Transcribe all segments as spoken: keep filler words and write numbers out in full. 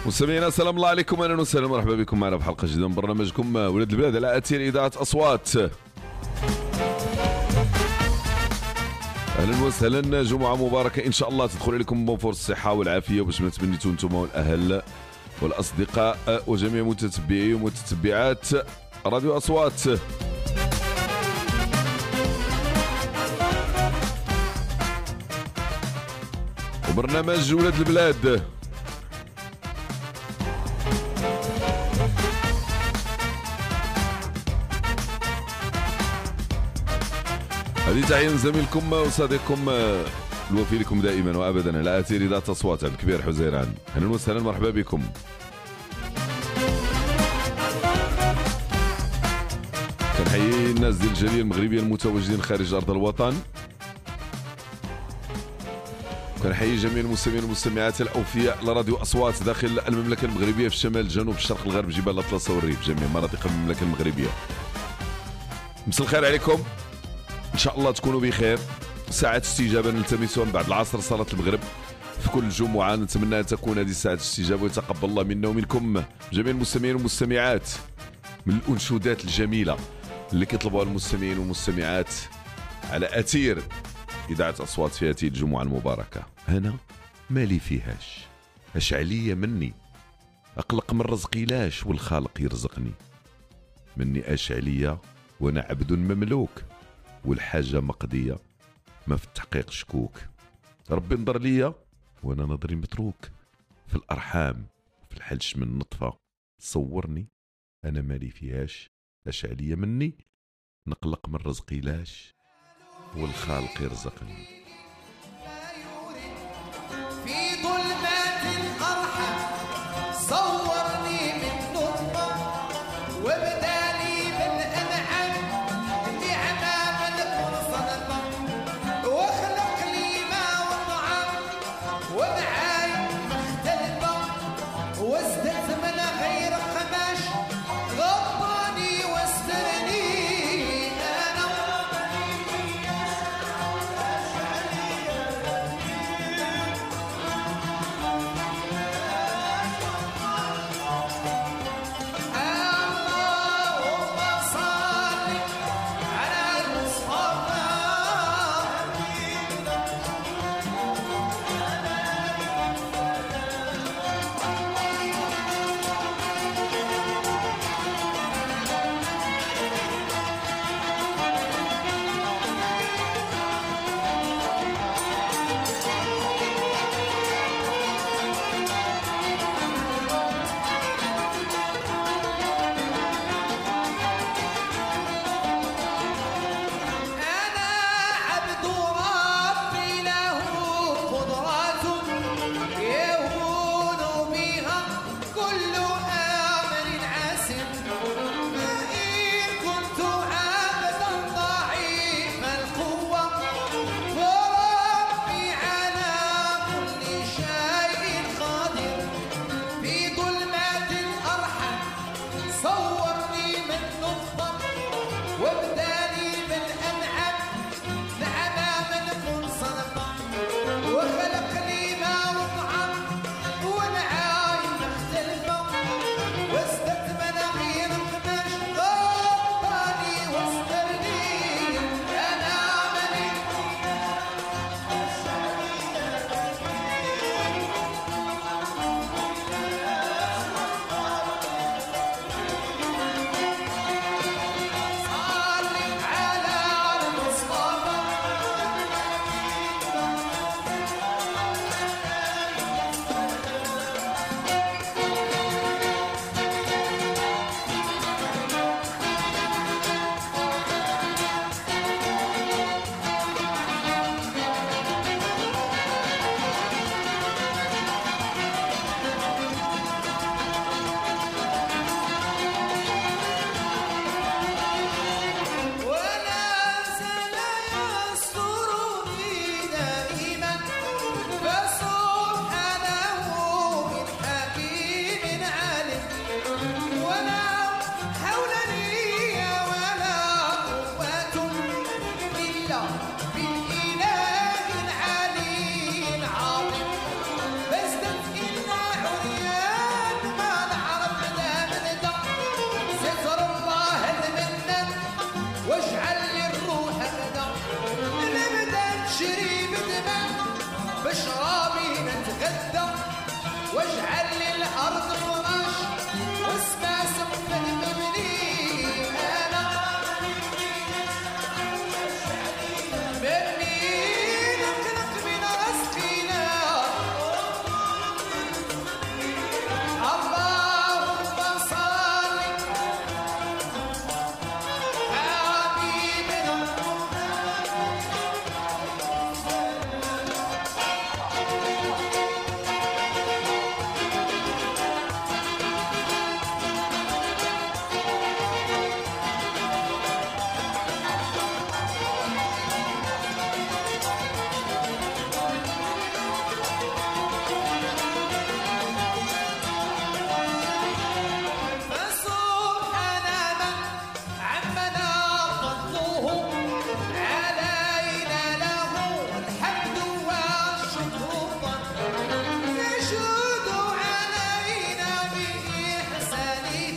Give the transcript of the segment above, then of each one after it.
مستمعينا السلام الله عليكم، اهلا وسهلا مرحبا بكم معنا في حلقه جديده من برنامجكم ولاد البلاد على اثير اذاعه اصوات. اهلا وسهلا، جمعه مباركه ان شاء الله تدخل عليكم بونفور الصحه والعافيه وباش ما تمنيتوا انتم والاهل والاصدقاء وجميع متتبعي ومتتبعات راديو اصوات. وبرنامج ولاد البلاد هذه تحية من زميلكم وصديقكم الوفي لكم دائما وابدا على اثير اذاعه اصوات عبد الكبير حزيران. اهلا وسهلا مرحبا بكم. كنحيي الناس ديال الجاليه المغربيه المتواجدين خارج ارض الوطن، كنحيي جميع المستمعين والمستمعات الاوفياء لراديو اصوات داخل المملكه المغربيه في الشمال، الجنوب، الشرق، الغرب، جبال الاطلس والريف، جميع مناطق المملكه المغربيه. مساء الخير عليكم، ان شاء الله تكونوا بخير. ساعة استجابة نلتمسها من بعد العصر صلاة المغرب في كل جمعة، نتمنى ان تكون هذه ساعة استجابة ويتقبل الله منا ومنكم جميع المستمعين والمستمعات من الانشودات الجميلة اللي كيطلبوها المستمعين والمستمعات على اثير اذاعة اصوات في هذه الجمعة المباركة. انا مالي فيهاش، اش عليا مني، اقلق من رزقي لاش والخالق يرزقني، مني اش عليا وانا عبد مملوك والحاجة مقضية ما في التحقيق شكوك، ربي نظر ليا وانا نظري متروك، في الارحام في الحلش من نطفة، صورني انا مالي فيهاش، اش عليا مني، نقلق من رزقي لاش والخالق يرزقني. في ظلمات الارحام صورني من نطفة وبدالي بالانعام نعمة ملك صدقة واخلق لي ماء وطعام ومعاي مختلفة وازددت من غير قماش غطاني واسترني انا وشرابي نتغدى واجعل لي الارض فراش واسمع سقف المبني انا مني نخلق من رزقنا اللهم صل حبيبنا فسبحان من عمنا فضله علينا له الحمد والشكر يشهد علينا بإحسانه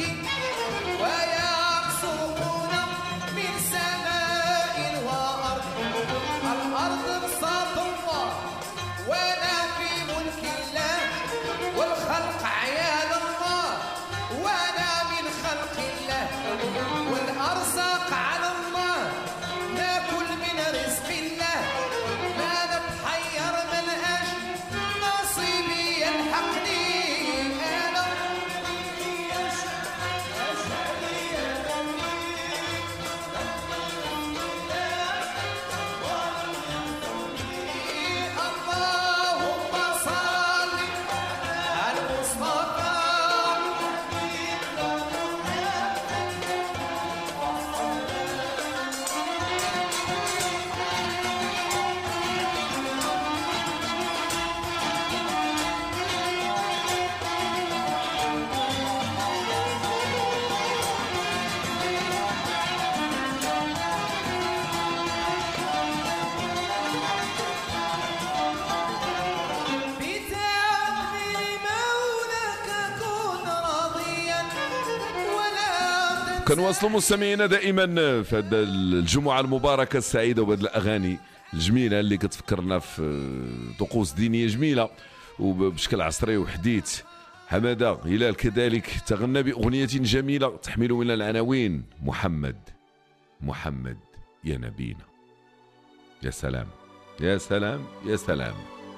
ويرزقنا من سماء وأرض الأرض بساط الله وأنا في ملك الله والخلق عيال الله وأنا من خلق الله والأرزاق على الله ناكل من رزق الله ما نتحير من أجل نصيبي يلحقني أنا اللهم صل على المصطفى بتعبير مولاك كن راضيا ولا تنسى كنواصلوا مستمعينا دائما في هذه الجمعه المباركه السعيده وبهذه الاغاني الجميله اللي كتفكرنا في طقوس دينيه جميله وبشكل عصري وحديث. حماده هلال كذلك تغنى باغنيه جميله تحمل من العناوين محمد محمد يا نبينا. يا سلام يا سلام يا سلام.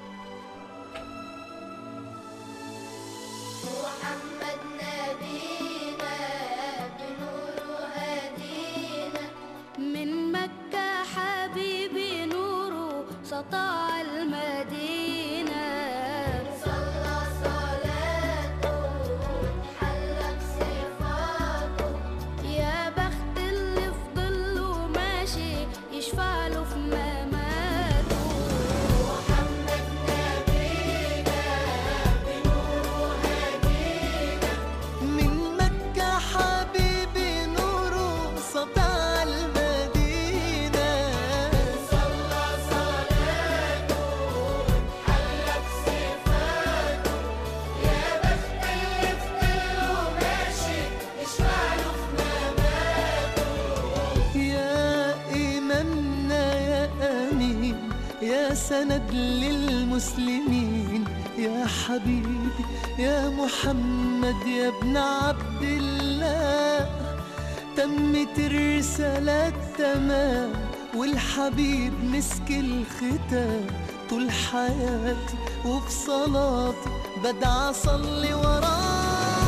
محمد نبينا بنور هدينا من مكة حبيبي نوره سطع المدينة صلى صلاته حلى بصفاته يا بخت اللي في ظله ماشي يشفع له في مماته محمد نبينا بنور هدينا من مكة حبيبي نوره سطع المدينة صلى صلاته حلى بصفاته يا بخت اللي في ظله ماشي يشفع له في مماته يا إمامنا يا أمين يا سند للمسلمين يا حبيبي يا محمد يا ابن عبد الله تمت الرسالة تمام والحبيب مسك الختام طول حياتي وفي صلاتي بدعى أصلي وراه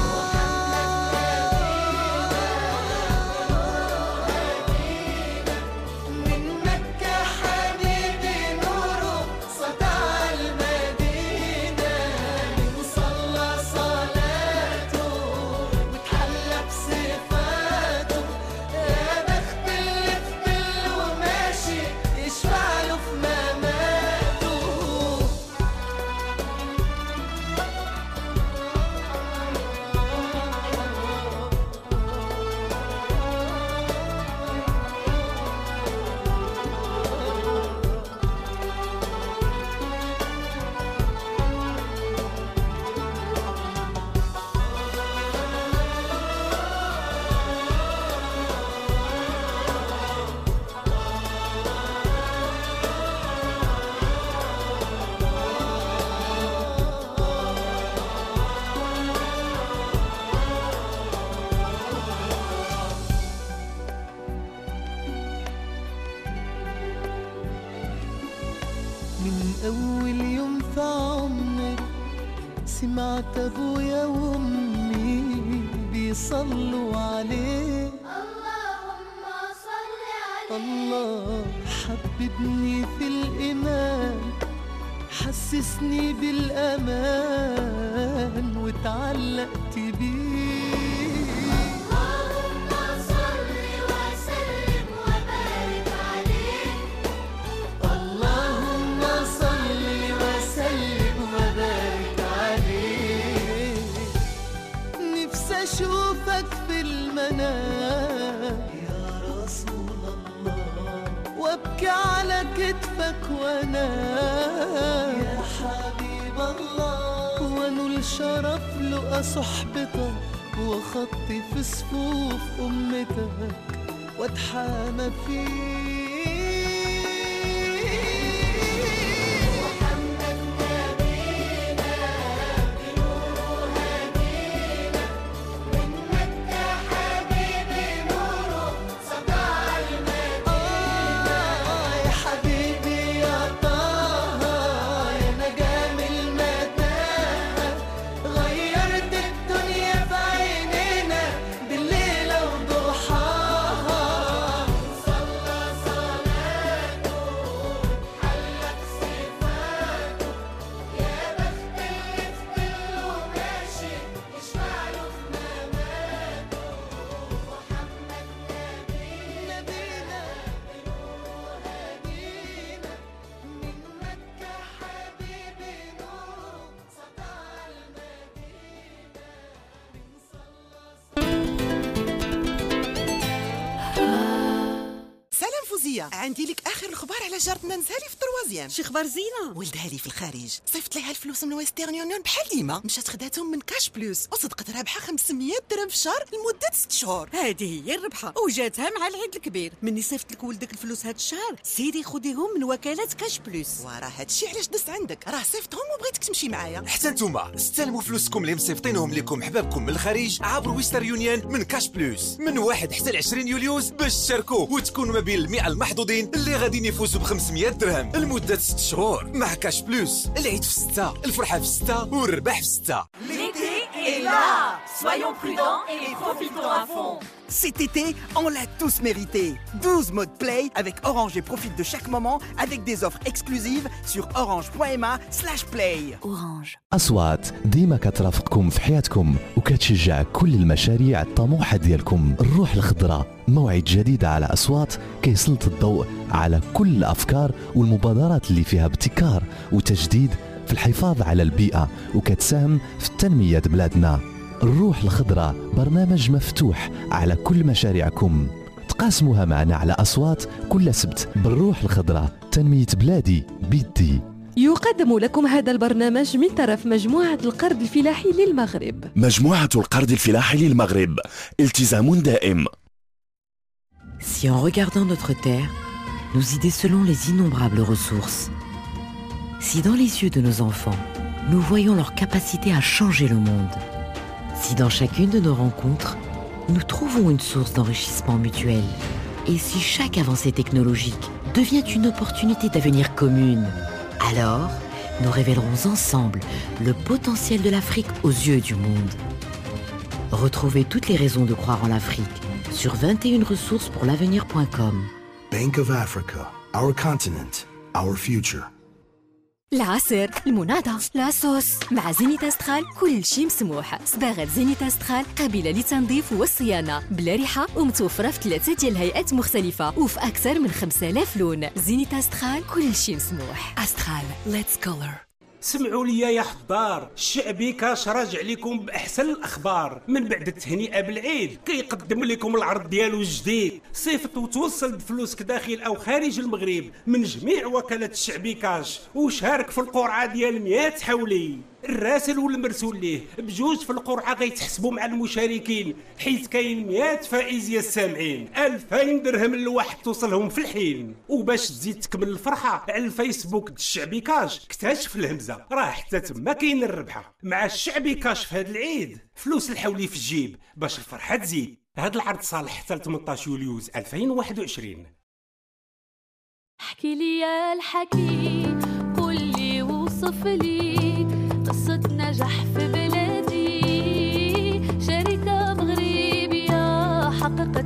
من مكة حبيبي نوره سطع المدينة وصلى صلاته وتحلى بصفاته يا بخت اللي في ظله ماشي يشفع له في مماته أول يوم في عمري سمعت أبويا وأمي بيصلوا عليه. اللهم صل عليه. الله حببني في الإيمان، حسسني بالأمان وتعلقت بيه. اللهم صل وسلم وبارك عليه. اللهم صل وسلم وبارك عليه. نفسي أشوفك في المنام يا رسول الله، وابكي على كتفك وانام يا حبيب الله، وانول شرف لقى صحبتك وخطي في صفوف امتك واتحامى فيك. محمد نبينا بنوره هدينا، من مكة حبيبي نوره سطع المدينة. آه يا حبيبي يا طه يا نجم المتاهة، غيرت الدنيا في عينينا بالليلة وضحاها. صلى صلاته حلت صفاته، يا بخت اللي في ظله ماشي يشفع له في مماته. محمد نبينا نبينا بنوره هدينا، من مكة حبيبي نوره سطع المدينة. من صلى سلام فوزية، عندي لك آخر الأخبار على جارتنا نزهالي في التروازيام. شي خبر زينه. ولدها لي في الخارج، صيفط ليها الفلوس من ويسترن يونيون بحال ديما، مشات خداتهم من كاش بلوس وصدقت رابحة خمسمية درهم في الشهر لمدة ست شهور. هذه هي الربحه وجاتها مع العيد الكبير. مني صيفط لك ولدك الفلوس هاد الشهر، سيري خديهم من وكاله كاش بلوس. وراه هادشي علاش دزت عندك، راه صيفطهم وبغيتك تمشي معايا. حتى نتوما استلموا فلوسكم اللي مصيفطينهم لكم حبابكم من الخارج عبر ويستر يونيون من كاش بلوس من واحد حتى عشرين يوليوز باش تشاركوا وتكونوا ما بين المئة المحظوظين اللي غاديين يفوزوا ب خمسمية درهم لمده ست شهور مع كاش بلوس. العيد في ستة، الفرحه في ستة والربح في ستة. L'été est là. Soyons prudents et profitons à fond. Cet été, on l'a tous mérité. douze modes play avec Orange et profite de chaque moment avec des offres exclusives sur orange.ma slash play. Orange. أصوات ديما كترافقكم في حياتكم وكتشجع كل المشاريع الطموحة ديالكم. الروح الخضراء موعد جديد على أصوات كيسلط الضوء على كل الأفكار والمبادرات اللي فيها ابتكار وتجديد في الحفاظ على البيئة وكتساهم في تنمية بلادنا. الروح الخضراء برنامج مفتوح على كل مشاريعكم، تقاسموها معنا على أصوات كل سبت. بالروح الخضراء تنمية بلادي بيدي. يقدم لكم هذا البرنامج من طرف مجموعة القرض الفلاحي للمغرب. مجموعة القرض الفلاحي للمغرب، التزام دائم. Si en regardant notre terre, nous y décelons les innombrables ressources, si dans les yeux de nos enfants, nous voyons leur capacité à changer le monde, si dans chacune de nos rencontres, nous trouvons une source d'enrichissement mutuel, et si chaque avancée technologique devient une opportunité d'avenir commune, alors nous révélerons ensemble le potentiel de l'Afrique aux yeux du monde. Retrouvez toutes les raisons de croire en l'Afrique sur vingt et une ressources pour l'avenir point com. Bank of Africa, our continent, our future. العصير، المناضة، لاصوص، مع زينيتاسترال كل شيء مسموح. صباغة زينيتاسترال قابلة للتنظيف والصيانة بلا ريحة ومتوفرة في ثلاثة ديال الهيئات مختلفة وفي أكثر من خمسة آلاف لون. زينيتاسترال كل شيء مسموح. أسترال Let's color. سمعوا لي يا حضار، الشعبي كاش راجع لكم باحسن الاخبار. من بعد التهنئه بالعيد كيقدم لكم العرض ديالو الجديد، صيفط وتوصل بفلوسك داخل او خارج المغرب من جميع وكالات الشعبي كاش، وشارك في القرعه ديال مئة حولي. الراسل والمرسول ليه بجوج في القرعه غيتحسبوا مع المشاركين، حيت كاين مئة فائز يا السامعين، ألفين درهم لواحد توصلهم في الحين. وباش تزيد تكمل الفرحه على الفيسبوك د الشعبي كاش اكتشف الهمزه، راه حتى تما كاين الربحه. مع الشعبي كاش في هذا العيد فلوس الحولي في الجيب باش الفرحه تزيد. هذا العرض صالح حتى ثمنطاش يوليوز ألفين وواحد وعشرين. احكي لي يا الحكي قل لي توصف لي قصة نجاح في بلادي، شركة مغربية حققت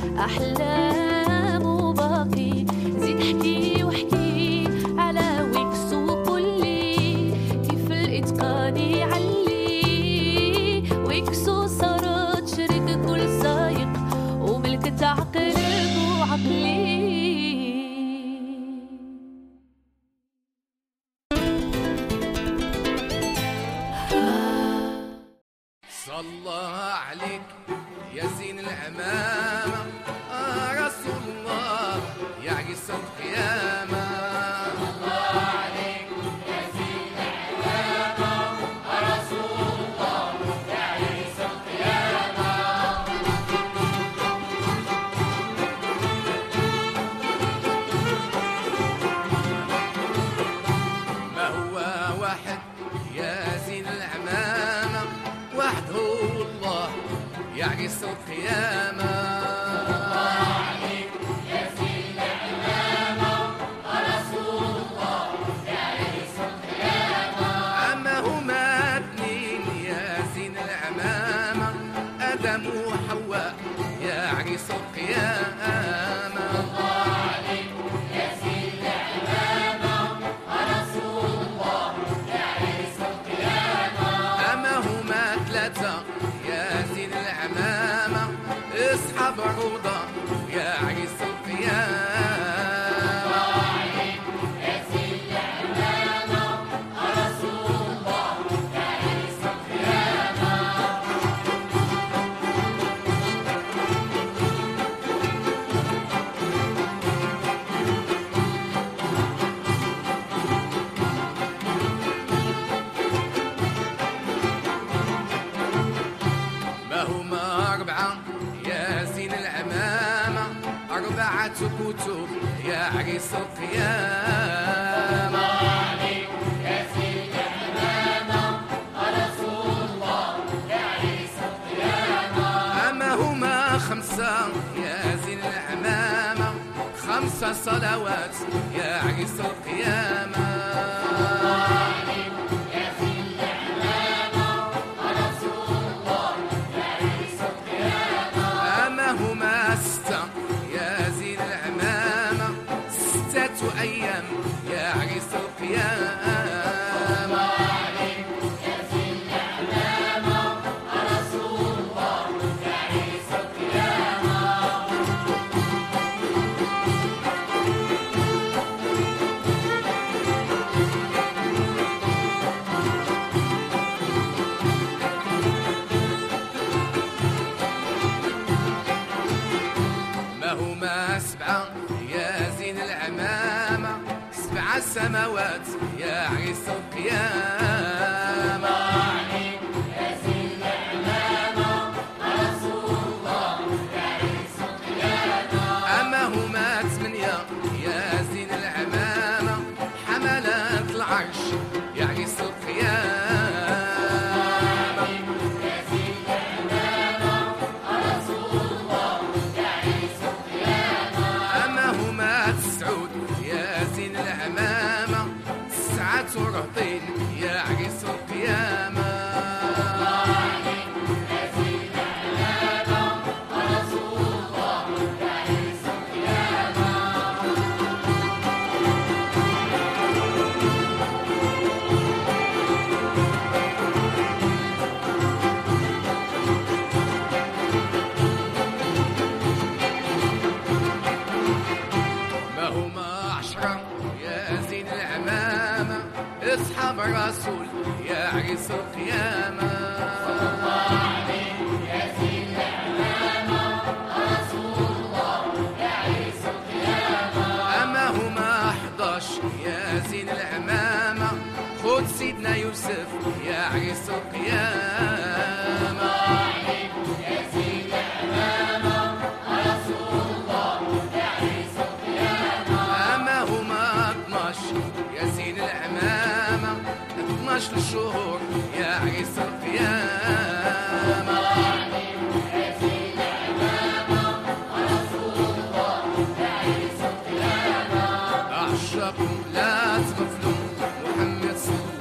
أحلام وباقي. زيد احكي واحكي على ويكس وقول لي كيف الإتقان يعلي. ويكسو صارت شركة كل سايق وملكت عقلك وعقلي. صلى عليك يا زين العمامة آه رسول الله يا عيسى القيامة. صلى عليك يا زين العمامة آه رسول الله يا عيسى القيامة. ما هو واحد يا زين العمامة، واحد هو الله يا عيسى القيامة. الله عليك يا زين العمامة رسول الله يا عيسى القيامة. أما هما اثنين يا زين العمامة، آدم وحواء يا عيسى القيامة. الله عليك يا زين العمامة رسول الله يا عيسى القيامة. أما هما ثلاثة يا زين العمامة، اصحاب روضة يا عيسى القيامة. الله عليك يا زين العمامة رسول الله يا عيسى القيامة. ما هما أربعة يا زين العمامة، أربعة كتب يا عيسى القيامة. الله عليك يا زين العمامة رسول الله يا عيسى القيامة. أما هما خمسة يا زين العمامة، خمسة صلوات يا عيسى القيامة. الله عليك يا زين العمامة رسول الله يا عيسى القيامة. أما هما ستة يا زين العمامة، ستة أيام يا عيسى القيامة. الله عليك يا زين العمامة رسول الله يا عيسى القيامة. ما هما سبعة يا زين العمامة، سبع سماوات يا عيسى القيامة. الله عليك يا زين العمامة رسول الله يا عيسى القيامة. أما هما ثمانية يا زين العمامة، حملات العرش يا عيسى القيامة. ترهطين يا عيسى القيامة. الله عليك يا زين العمامة رسول الله يا عيسى القيامة. ما هما عشرة يا زين العمامة، اصحاب الرسول يا عيسى القيامة. صلى الله عليك يا زين العمامة رسول الله يا عيسى القيامة. أما هما أحداش يا زين العمامة، خذ سيدنا يوسف يا عيسى القيامة. الله عليك يا زين العمامة رسول الله يا عيسى القيامة. أما هما اثناش يا زين العمامة، اثناش الشهور يا عيسى القيامة. الله عليك يا زين العمامة رسول الله يا عيسى القيامة. أعشقوا لا تغفلوا محمد صلى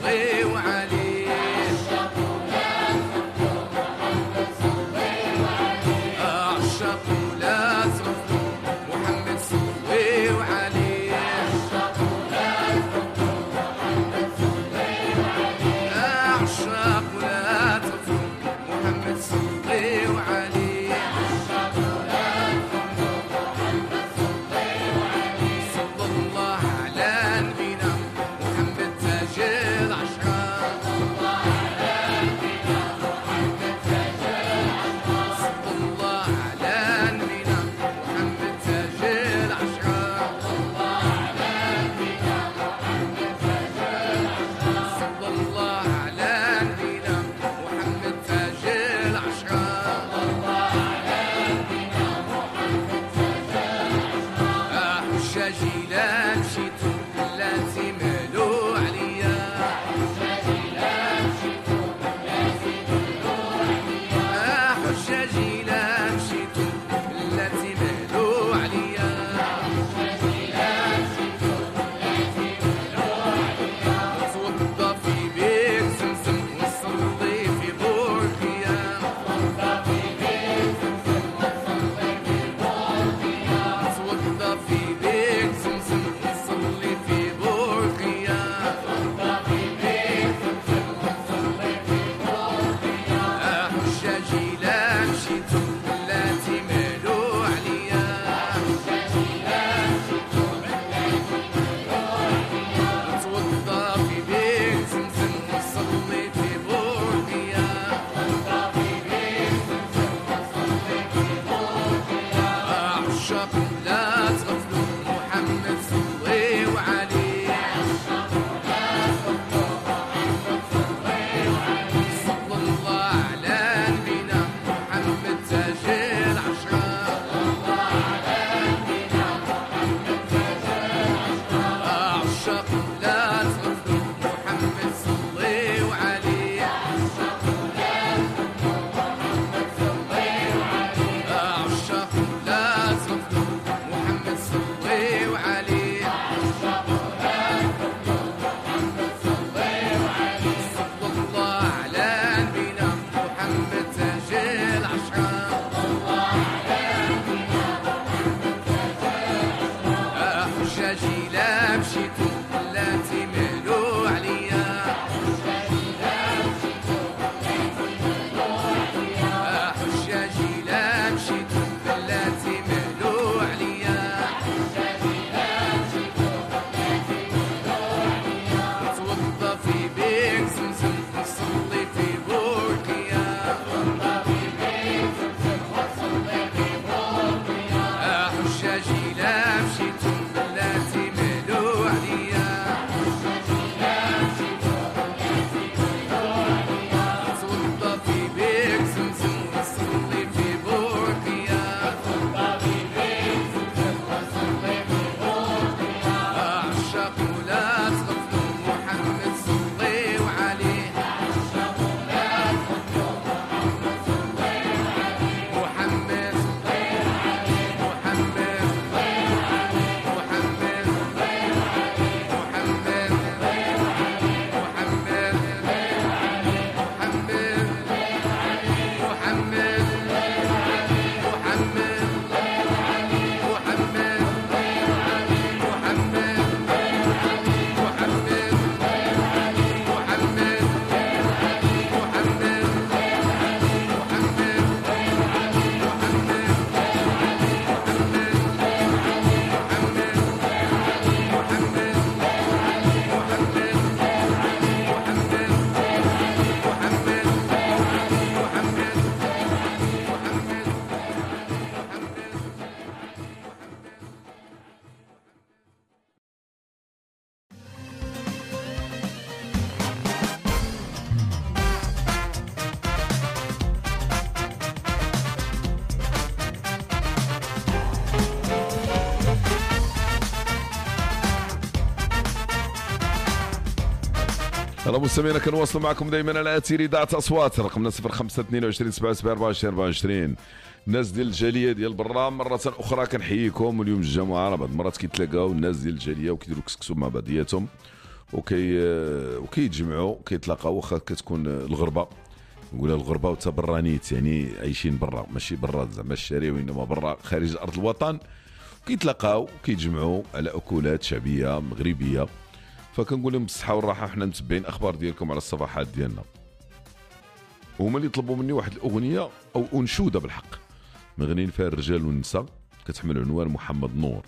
الله مستمعينا كنواصلوا معكم دائما على اثير اذاعه اصوات، رقمنا صفر خمسة اثنين وعشرين سبعة وسبعين أربعة وعشرين أربعة وعشرين. الناس ديال الجاليه ديال برا مره اخرى كنحييكم، واليوم الجمعه راه بعض المرات كيتلاقاو الناس ديال الجاليه وكيديروا كسكسو مع بعضياتهم وكي وكيتجمعوا كيتلاقاو، واخا كتكون الغربه نقولها الغربه وتبرانيت، يعني عايشين برا ماشي برا زعما الشارع وانما برا خارج ارض الوطن، كيتلاقاو كيتجمعوا على اكلات شعبيه مغربيه. فكنقول لهم بالصحه والراحه، حنا متبعين اخبار ديالكم على الصفحات ديالنا، وهما اللي طلبوا مني واحد الاغنيه او انشوده بالحق مغنيين فيها الرجال والنساء، كتحمل عنوان محمد نور.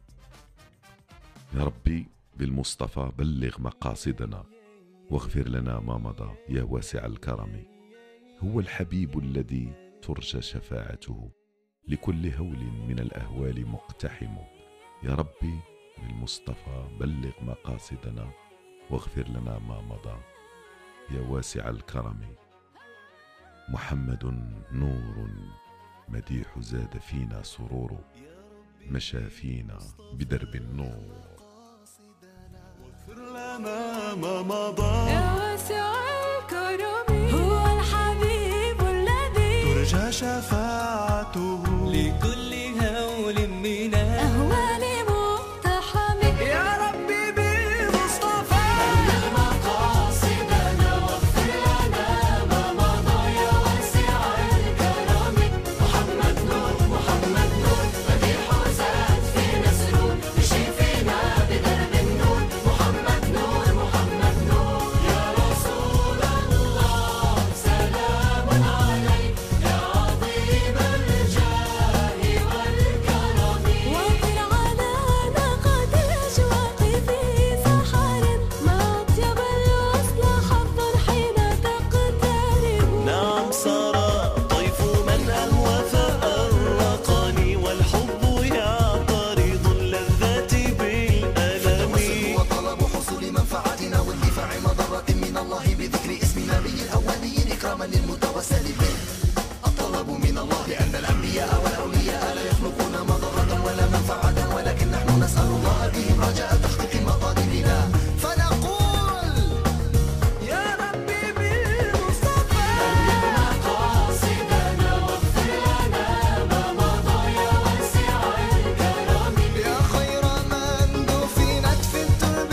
يا ربي بالمصطفى بلغ مقاصدنا واغفر لنا ما مضى يا واسع الكرم، هو الحبيب الذي ترجى شفاعته لكل هول من الأهوال مقتحم. يا ربي بالمصطفى بلغ مقاصدنا واغفر لنا ما مضى يا واسع الكرم. محمد نور مديح زاد فينا سرور، مشى فينا بدرب النور. لنا ما مضى يا واسع الكرم، هو الحبيب الذي ترجى شفاعته لكل هول من الأهوال مقتحم. يا ربي بالمصطفى بلغ مقاصدنا واغفر لنا ما مضى يا واسع الكرم. محمد نور محمد نور مديح زاد فينا سرور، مشي فينا بدرب النور. محمد نور محمد نور يا رسول الله، سلام عليك يا عظيم الجاه والكرم. وفر على نقد الأشواق في سحر، ما أطيب الوصل حظا حين تقترب. نعم سرى طيف من أهوى فأرقني، والحب يعترض اللذات بالألم. وطلب حصول منفعتنا واندفاع مضرة من الله بذكر اسم نبي الأولين إكراما للمتوسل به. الطلب من الله لأن الأنبياء والأولياء لا يخلقون مضرة ولا منفعة، ولكن نحن نسأل الله بهم رجاء تحقيق مطالبنا. فنقول يا ربي بالمصطفى بلغ مقاصدنا واغفر لنا ما مضى يا واسع الكرم. يا خير من دفنت في الترب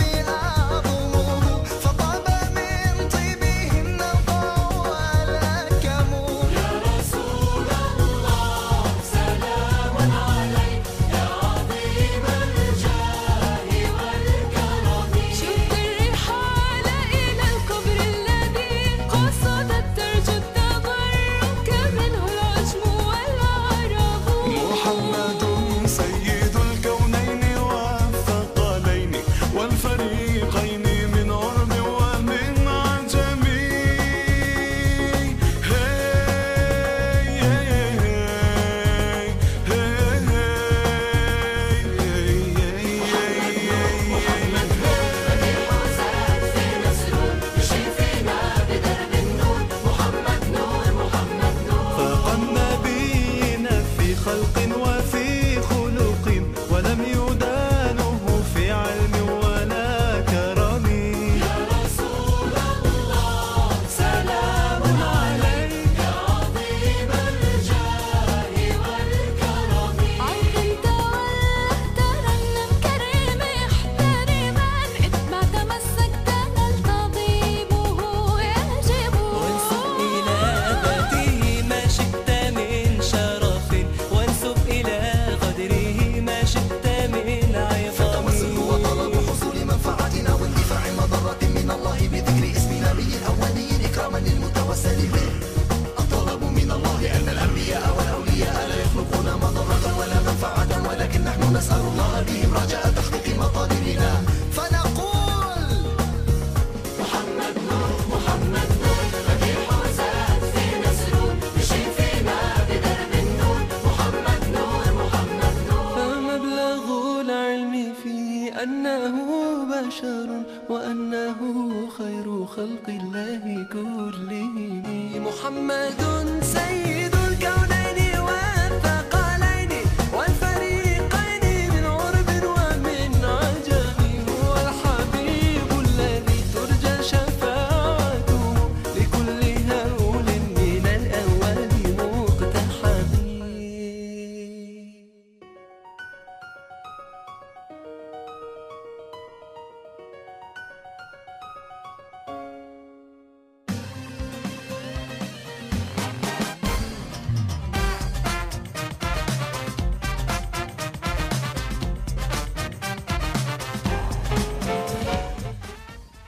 أعظمه، فطاب من طيبه النقاء والأكم. يا رسول الله سلام عليك يا عظيم الجاه والكرم. شد الرحال إلى القبر الذي قصدت ترجو التبرك منه العجم والعرب. محمد سيد الكونين والثقلين والفريقين من عرب ومن عجم. فاق النبيين في خلق وفي خلق، ولم يدانه في علم ولا كرم. يا رسول الله سلام عليك يا عظيم الجاه والكرم. عرض تولت رنم كريم احترما، إذ ما تمسكت نلتضيبه يجب. وانسب إلى ذاته ما شئت من شرف، وانسب إلى قدره ما شئت من عظم. وطلب حصول منفعتنا واندفاع مضرة من الله بذكر اسم نبي الأولين إكراما للمتوسل به. الطلب من الله لأن الأنبياء والأولياء لا يخلقون مضرة ولا منفعة، ولكن نحن نسأل الله بهم رجاء تحقيق مطالبنا. فنقول محمد نور محمد نور مديح زاد فينا سرور، مشي فينا بدرب النور. محمد نور محمد نور. فمبلغ العلم فيه أنه بشر وأنه خير خلق الله كلهم. محمد سيد الكونين والثقلين والفريقين من عرب ومن عجم، هو الحبيب الذي ترجى شفاعته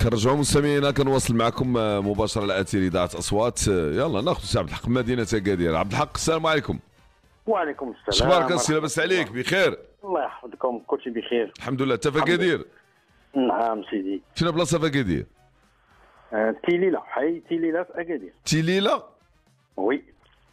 كنرجعوا مستمعينا كنواصل معكم مباشره على اثير اذاعه اصوات. يلا ناخذ سي عبد الحق مدينه اكادير. عبد الحق السلام عليكم. وعليكم السلام. شبارك السي لاباس عليك؟ بخير الله يحفظكم كلشي بخير الحمد لله. انت في اكادير؟ نعم سيدي. فين بلاصه في اكادير؟ آه، تيليلا حي تيليلا في اكادير. تيليلا؟ وي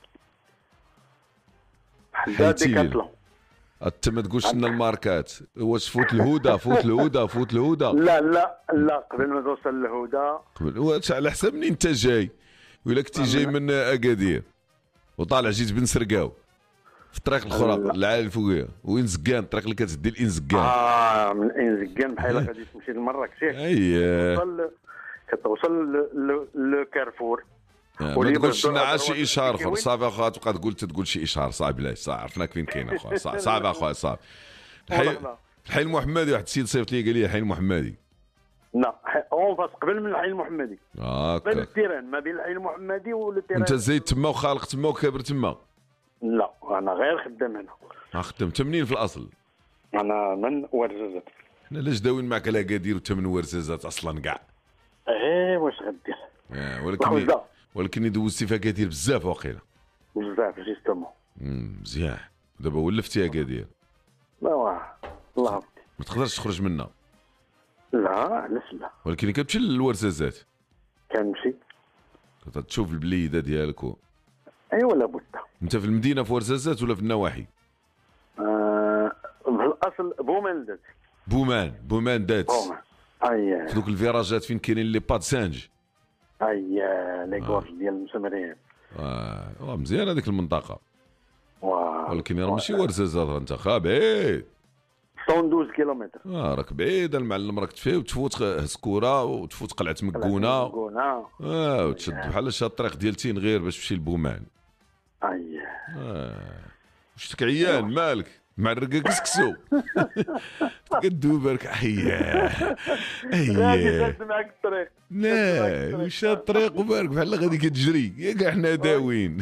حي تيليلا. انت ما تقولش لنا الماركات. واش فوت الهدى فوت الهدى فوت الهدى؟ لا لا لا قبل ما توصل للهدى. قبل واش على حساب منين انت جاي؟ ولا كنتي جاي من اكادير وطالع جيت بن سرقاو في الطريق الاخرى العالي الفوقيه وين زكان الطريق اللي كتدي لإين زكان. اه من إين زكان بحال غادي تمشي لمراكش. اييه كتوصل كتوصل لو كارفور. ما تقولش لنا عاد شي اشهار اخر صافي اخويا تبقى تقول تقول شي اشهار صعب بلاش صافي عرفناك فين كاين اخويا صافي صافي اخويا صافي. الحي الحي المحمدي واحد السيد صيفط لي قال لي الحي المحمدي. لا اون فاس قبل من الحي المحمدي. اه بين التيران ما بين الحي المحمدي والتيران. انت زايد تما وخالق تما وكابر تما؟ لا انا غير خدام هنا. اه خدام. انت منين في الاصل؟ انا من ورزازات. حنا لاش داوين معك على اكادير وانت من ورزازات اصلا كاع؟ ايه واش غدير؟ اه ولكن ولكن دوزتي في اكادير بزاف واقيلا. بزاف جيستومون. مزيان. دابا ولفتي اكادير. لا واه الله يهديك. ما تقدرش تخرج منا؟ لا علاش لا. ولكن كتمشي للورزازات؟ كنمشي. كتشوف البليده ديالك و... ايوا لابد. انت في المدينه في ورزازات ولا في النواحي؟ آه في الاصل بومان دات. بومان بومان دات. بومان اييه. في دوك الفيراجات فين كاينين لي باد سانج. اييه لي غورج آه. ديال المسمرين. اه مزيان هذيك المنطقه. واه ولكن راه ماشي ورزازات انت خابيت. مية واثناش كيلومتر. اه راك بعيد المعلم راك تفيه وتفوت هسكوره وتفوت قلعه مكونه. مكونه. اه وتشد بحال شاد الطريق ديال تين غير باش تمشي لبومان. اييه. اه واش عيان مالك؟ معرقه كسكسو. كدوب برك اييه اييه. معك الطريق. لا واش الطريق وبارك بحال غادي كتجري يا كاع حنا داوين.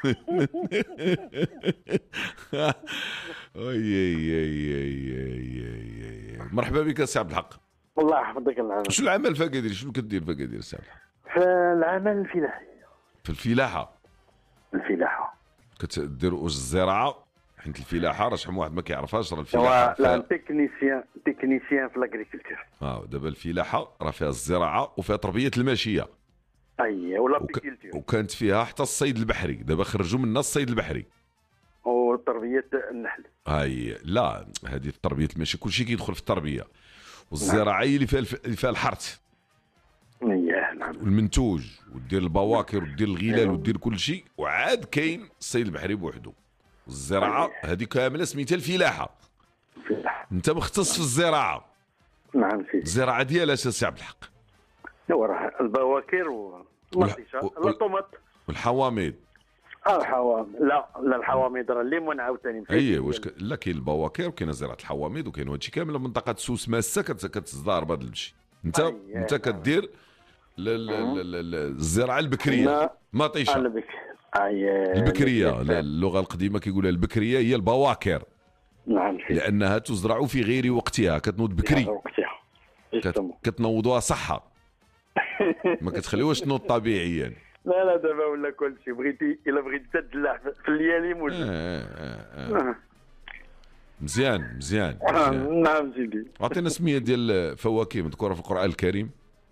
اي اي اي مرحبا بك سي عبد الحق. الله يحفظك العمل. شنو العمل في اكادير؟ شنو كدير في اكادير سي عبد الحق؟ في العمل الفلاحي. في الفلاحه؟ الفلاحه كتدير واش الزراعه؟ حيت الفلاحه راه شحال واحد ما كيعرفهاش راه الفلاحه لا تكنيسيان تكنيسيان في لاغريكولتور. اه دابا الفلاحه راه فيها الزراعه وفيها تربيه الماشيه. اييه ولا بيكولتور. وكانت فيها حتى الصيد البحري. دابا خرجوا منها الصيد البحري وتربيه النحل. هاي لا هذه تربيه الماشيه كلشي كيدخل في التربيه. والزراعه هي اللي فيها اللي فيها الحرث. اييه نعم. والمنتوج ودير البواكر ودير الغلال ودير كل شيء. وعاد كاين الصيد البحري بوحدو. الزراعه هذه كامله سميتها الفلاحه. انت مختص في الزراعه. نعم سيدي. الزراعه ديالها سي عبد الحق؟ راه البواكر والمطيشه والطوماط والحواميد. اه الحواميد لا لا الحواميد راه الليمون عاوتاني. اييه واش ك... لا كاين البواكر وكاين زراعه الحواميد وكاين هادشي كامل منطقه سوس ماسه كت... كتصدر بهذا الشيء. انت أيه. انت كدير ل... ل... ل... ل... الزراعه البكريه مطيشه. البك... أيه. البكريه اللغه القديمه كيقولها البكريه هي البواكر. نعم لانها تزرع في غير وقتها كتنوض بكري. وقتها كت... كتنوضوها صحه. ما كتخليوهاش تنوض طبيعيا. لا لا دابا ولا كل شيء بغيتي الا بغيتي تدلع في الليالي موجود. آه آه آه. مزيان مزيان, مزيان. نعم سيدي. اعطينا سميه ديال فواكه مذكوره في القران الكريم.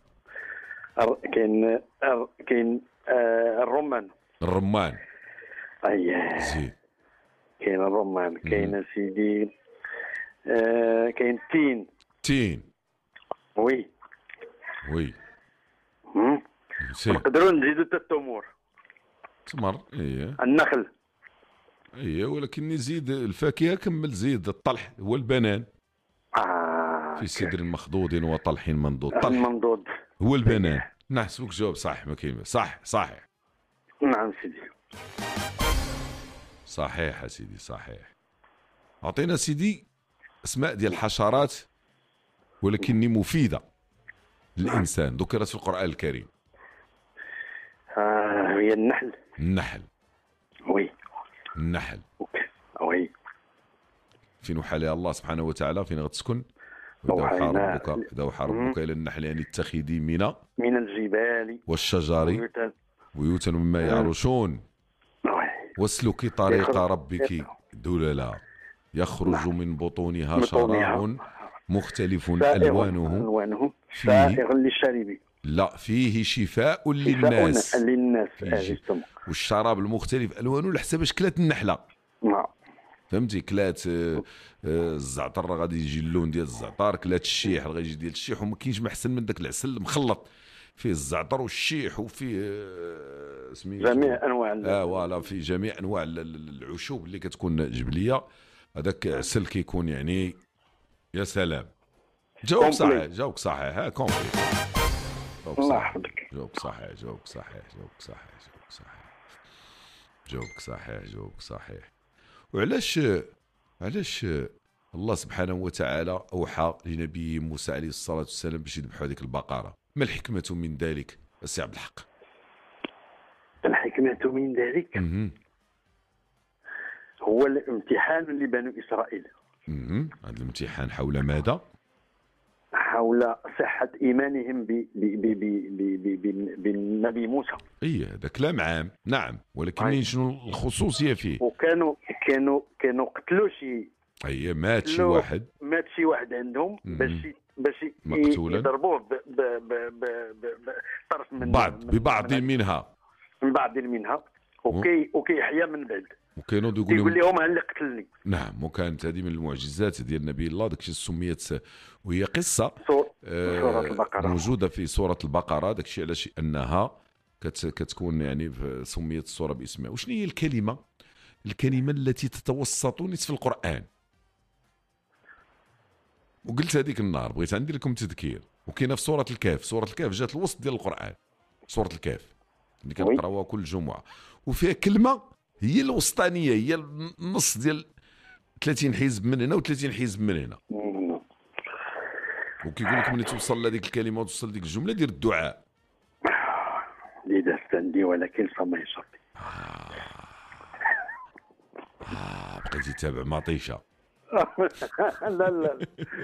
كاين كاين آه الرمان. الرمان. اييه زين. كاين الرمان كاين سيدي آه كاين التين. تين. وي. وي. نقدروا نزيدوا حتى التمور. تمر اييه. النخل. اييه ولكن يزيد الفاكهه كمل زيد الطلح هو البنان. آه في سدر مخضود وطلح منضود. طلح منضود هو البنان. نحسبك جواب صح ما كاين صح صحيح. نعم سيدي. صحيح سيدي صحيح. اعطينا سيدي اسماء ديال الحشرات ولكن مفيده للانسان ذكرت في القران الكريم. آه هي النحل. النحل. وي. النحل. وي. فين وحالها الله سبحانه وتعالى فين غتسكن؟ وإذا أوحى أوحينا ربك إذا أوحى مم. ربك إلى النحل يعني اتخذي من من الجبال والشجر بيوتا. بيوتا مما يعرشون واسلكي طريق يخرج- ربك ذللا يخرج من بطونها من بطونها شراب مختلف سائغ ألوانه ألوانه فيه سائغ للشاربين لا فيه شفاء شفاء للناس للناس فيه آه، شفاء. جوستومون. والشراب المختلف ألوانه على حساب اش كلات النحلة نعم فهمتي كلات آه، آه، الزعتر راه غادي يجي اللون ديال الزعتر كلات الشيح راه غيجي ديال الشيح وما كاينش ما احسن من داك العسل المخلط فيه الزعتر والشيح وفيه آه، سميتو جميع أنواع ال- اه فوالا في جميع انواع ال- ال- العشوب اللي كتكون جبليه هذاك عسل كيكون يعني يا سلام جاوبك صحيح جاوبك صحيح ها كومبلي جاوبك الله صحيح يحفظك. جاوبك صحيح جاوبك صحيح جاوبك صحيح جاوبك صحيح جاوبك صحيح جاوبك صحيح وعلاش علاش الله سبحانه وتعالى اوحى لنبي موسى عليه الصلاه والسلام باش يذبحوا هذيك البقره ما الحكمه من ذلك السي عبد الحق الحكمة من ذلك مهم. هو الامتحان لبني إسرائيل مهم. هذا الامتحان حول ماذا حول صحة إيمانهم ب- ب- ب- ب- ب- ب- بالنبي موسى. اي هذا كلام عام نعم ولكن أي. شنو الخصوصيه فيه وكانوا كانوا كانوا قتلوا شي اي مات شي قتلوا- واحد مات شي واحد عندهم مم. باش ي- باش ي- مقتولا. يضربوه ب- ب- ب- ب- ب- بطرف من بعض من- ببعض من, منها من بعض منها وكي وكيحيا من بعد وكانوا يقول يقولوا لهم ها اللي قتلني. نعم وكانت هذه من المعجزات ديال نبي الله داكشي سميت س- وهي قصه سور- آه، سورة البقرة. موجوده في سوره البقره داكشي علاش انها كت كتكون يعني في- سميت السوره باسمها وشنو هي الكلمه الكلمه التي تتوسط نصف القران وقلت هذيك النهار بغيت ندير لكم تذكير وكاينه في سوره الكهف سوره الكهف جات الوسط ديال القران سوره الكهف اللي كنقراوها كل جمعه وفيها كلمه هي الوسطانيه هي النص ديال ثلاثين حزب من هنا و30 حزب من هنا وكيقول لك ملي توصل لهذيك الكلمه وتوصل لديك الجمله دير الدعاء اللي دازت عندي ولكن فما يشرب. آه بقيتي تتابع مطيشه لا لا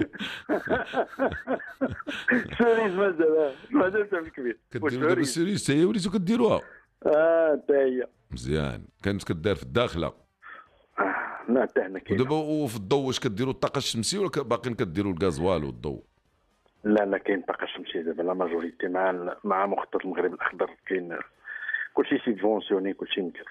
سوريز مازال مازال حتى في الكبير. كديروا دابا السيريز حتى هي وليتو كديروها اه حتى هي مزيان كانت كدار في الداخله لا حتى هنا كاين. ودابا وفي الضوء واش كديروا الطاقه الشمسيه ولا باقيين كديروا الغازوال والضوء لا لا كاين طاقه شمسيه دابا لا ماجوريتي مع ال- مع مخطط المغرب الاخضر كاين كلشي سيبفونسيوني كلشي مكر.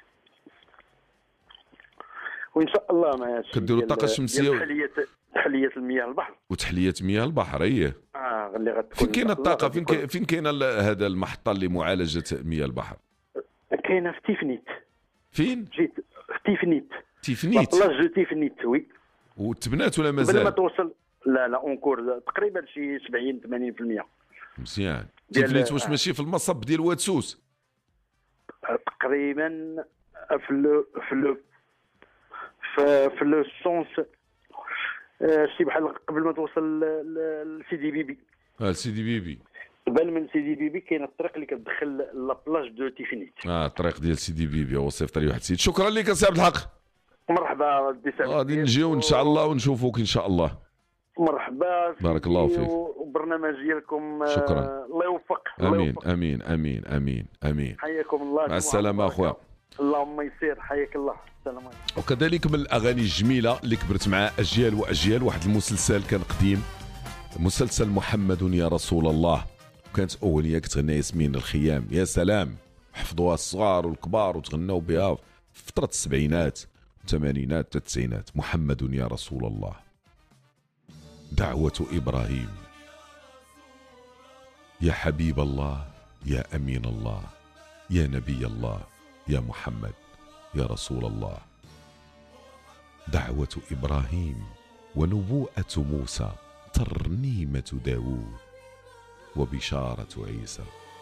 وان شاء الله ما كديروا الطاقة الشمسية و- تحليه تحليه المياه البحر. وتحليه مياه البحر ايه اه اللي غتكون فين كاينه الله الطاقه غادي فين يكون- كاين فين كاينه ال- هذا المحطه لمعالجه مياه البحر كاينه في تيفنيت. فين جيت في تيفنيت تيفنيت لاج دو تيفنيت وي. وتبنات ولا قبل ما مازال توصل لا لا اونكور تقريبا شي سبعين ثمانين بالمئة. مزيان ديال- تيفنيت واش ماشي في المصب ديال واتسوس تقريبا في لو في لو في, في لو سونس آه، شي بحال قبل ما توصل ل- لسيدي بيبي. اه سيدي بيبي قبل من سيدي بيبي كاين الطريق اللي كتدخل لابلاج دو تيفنيت. اه الطريق ديال سيدي بيبي هو صيفط لي واحد السيد شكرا لك سي عبد الحق مرحبا ودي سعد. غادي نجيو ان شاء الله ونشوفوك ان شاء الله مرحبا بارك الله فيك. وبرنامج ديالكم آه، شكرا. الله يوفق الله امين يوفق. امين امين امين امين حياكم الله. مع السلامه اخويا اللهم يسير حياك الله. السلام عليكم. وكذلك من الاغاني الجميله اللي كبرت مع اجيال واجيال واحد المسلسل كان قديم مسلسل محمد يا رسول الله وكانت اغنيه كتغنى ياسمين الخيام يا سلام حفظوها الصغار والكبار وتغنوا بها في فتره السبعينات والثمانينات والتسعينات محمد يا رسول الله دعوه ابراهيم يا حبيب الله يا امين الله يا نبي الله يا محمد يا رسول الله دعوة إبراهيم ونبوءة موسى ترنيمة داود وبشارة عيسى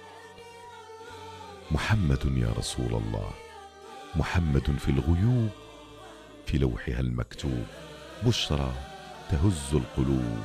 محمد يا رسول الله محمد في الغيوب في لوحها المكتوب بشرى تهز القلوب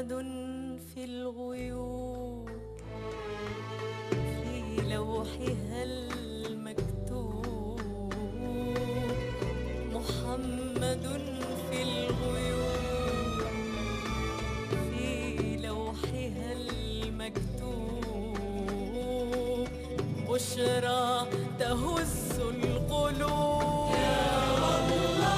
محمد في الغيوب في لوحها المكتوب محمد في الغيوب في لوحها المكتوب بشرى تهز القلوب يا الله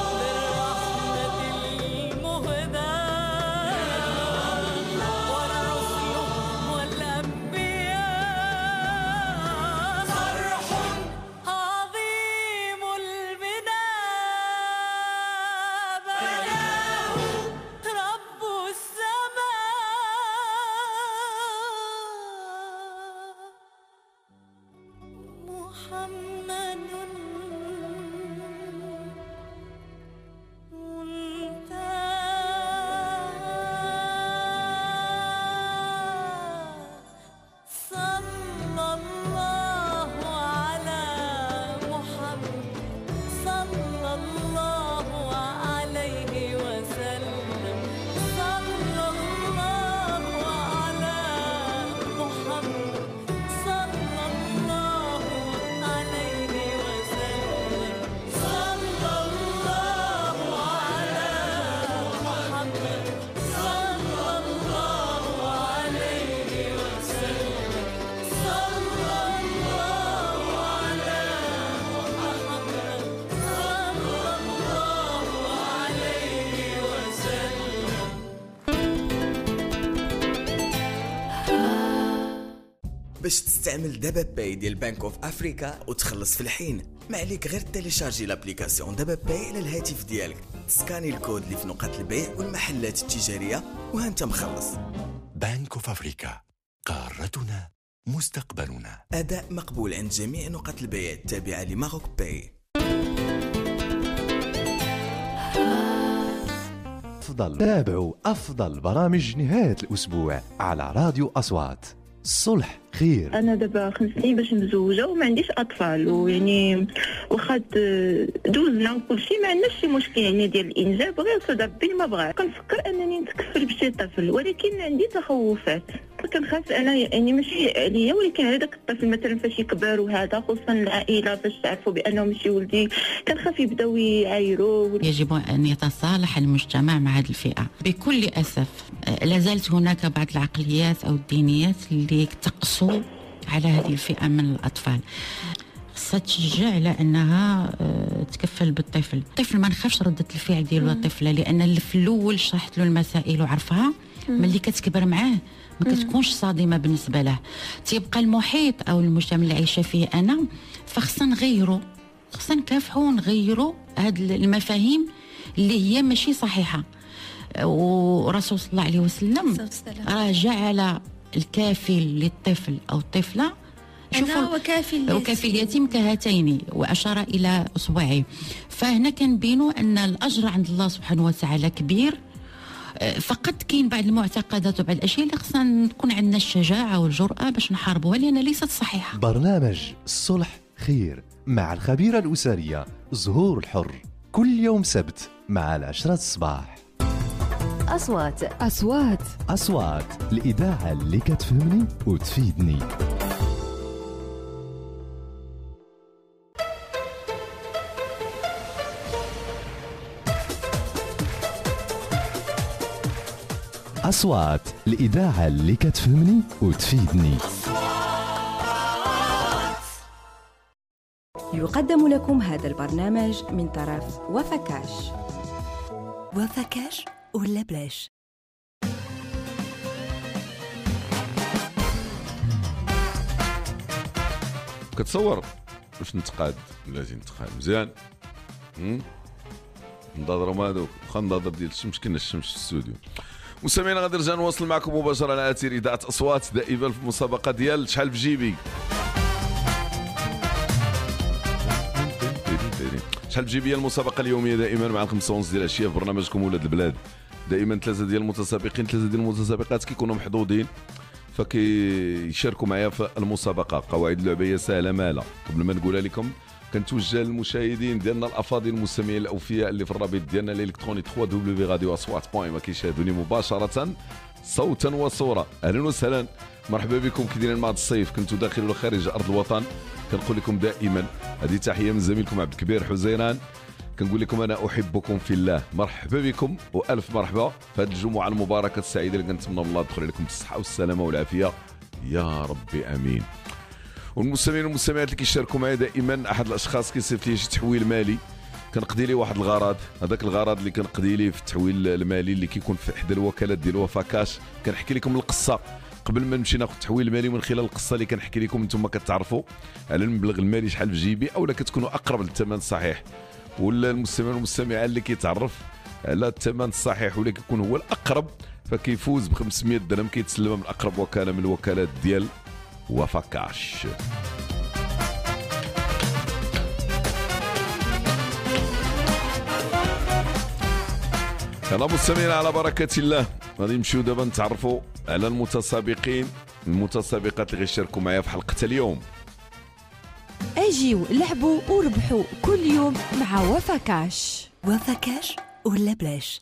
باش تستعمل دابا باي ديال بنك اوف افريكا وتخلص في الحين ما عليك غير تيليشارجي لابليكاسيون دابا باي على الهاتف ديالك تسكاني الكود اللي في نقاط البيع والمحلات التجاريه وها انت مخلص. بنك اوف افريكا قارتنا مستقبلنا. اداء مقبول عند جميع نقاط البيع التابعه لماروك باي. أفضل تابعوا أفضل برامج نهاية الأسبوع على راديو أصوات. الصلح خير. انا دابا خمس سنين باش مزوجه وما عنديش اطفال ويعني واخا دوزنا وكل شيء ما عندناش شي مشكل يعني ديال الانجاب غير صد ربي ما بغا كنفكر انني نتكفل بشي طفل ولكن عندي تخوفات كنخاف انا يعني ماشي عليا ولكن على داك الطفل مثلا فاش يكبر وهذا خصوصا العائله فاش تعرفوا بانه ماشي ولدي كنخاف يبداو يعايروا. يجب ان يتصالح المجتمع مع هذه الفئه بكل اسف. لا زالت هناك بعض العقليات او الدينيات اللي تقسو على هذه الفئه من الاطفال. خصها تشجع على انها تكفل بالطفل. الطفل ما نخافش رده الفعل ديالو الطفله لان في الاول شرحت له المسائل وعرفها ملي كتكبر معاه ما كتكونش صادمه بالنسبه له. تيبقى المحيط او المجتمع اللي عايشه فيه انا فخصنا نغيروا خصنا نكافحوا ونغيروا هذه المفاهيم اللي هي ماشي صحيحه. ورسول صلى الله عليه وسلم راه جعل الكافل للطفل او الطفله شوفوا وكافل وكافل اليتيم كهاتين واشار الى اصبعيه. فهنا كنبينوا ان الاجر عند الله سبحانه وتعالى كبير. فقط كاين بعض المعتقدات وبعض الاشياء اللي خصنا نكون عندنا الشجاعه والجرأه باش نحاربوها لان ليست صحيحه. برنامج الصلح خير مع الخبيره الاسريه زهور الحر كل يوم سبت مع العشرة الصباح. أصوات أصوات أصوات الإذاعة اللي كتفهمني وتفيدني. أصوات الإذاعة اللي كتفهمني وتفيدني. يقدم لكم هذا البرنامج من طرف وفكاش. وفكاش ولا بلاش. كتصور واش نتقاد لازم نتقاد مزيان نضربوا هذوك واخا نضرب ديال الشمس كاين الشمس في الاستوديو. مستمعينا غادي نرجع نواصل معكم مباشره على اثير اذاعه اصوات دائما في المسابقه ديال شحال في جيبي. شحال في جيبي المسابقه اليوميه دائما مع الخمسة ونص ديال العشيه في برنامجكم ولاد البلاد. دائما ثلاثه ديال المتسابقين ثلاثه ديال المتسابقات كيكونوا محظوظين فكيشاركوا معايا في المسابقه. قواعد اللعبه هي سهله مالا قبل ما نقولها لكم كنتوجه للمشاهدين ديالنا الافاضل المستمعين الاوفياء اللي في الرابط ديالنا الالكتروني دبليو دبليو دبليو دوت راديو اصوات دوت كوم كيشاهدوني مباشره صوتا وصوره. اهلا وسهلا، مرحبا بكم. كي دايرين مع الصيف؟ كنتوا داخل ولا خارج ارض الوطن؟ كنقول لكم دائما هذه تحيه من زميلكم عبد الكبير حزيران. كنقول لكم انا احبكم في الله. مرحبا بكم والف مرحبا في هذه الجمعه المباركه السعيده اللي كنتمنى الله يدخل عليكم بالصحه والسلامه والعافيه يا ربي امين. والمستمعين والمستمعات اللي كيشاركوا معايا دائما، احد الاشخاص كيصيفط لي شي تحويل مالي كنقضي ليه واحد الغرض، هذاك الغرض اللي كنقضي ليه في التحويل المالي اللي كيكون في احدى الوكالات ديال وفاكاش. كنحكي لكم القصه قبل ما نمشي ناخذ التحويل المالي، من خلال القصه اللي كنحكي لكم انتم كتعرفوا على المبلغ المالي شحال في جيبي، اولا كتكونوا اقرب للثمن الصحيح. ولا المستمع والمستمعه اللي كيتعرف على الثمن الصحيح ولا كيكون هو الاقرب فكيفوز ب خمسمية درهم كيتسلمها من اقرب وكاله من الوكالات ديال وفاكاش. يلا مستمعين على بركه الله، غادي نمشيو دابا نتعرفوا على المتسابقين المتسابقات اللي غيشاركوا معايا في حلقه اليوم. اجيو لعبوا وربحوا كل يوم مع وفاكاش. وفاكاش ولا بلاش؟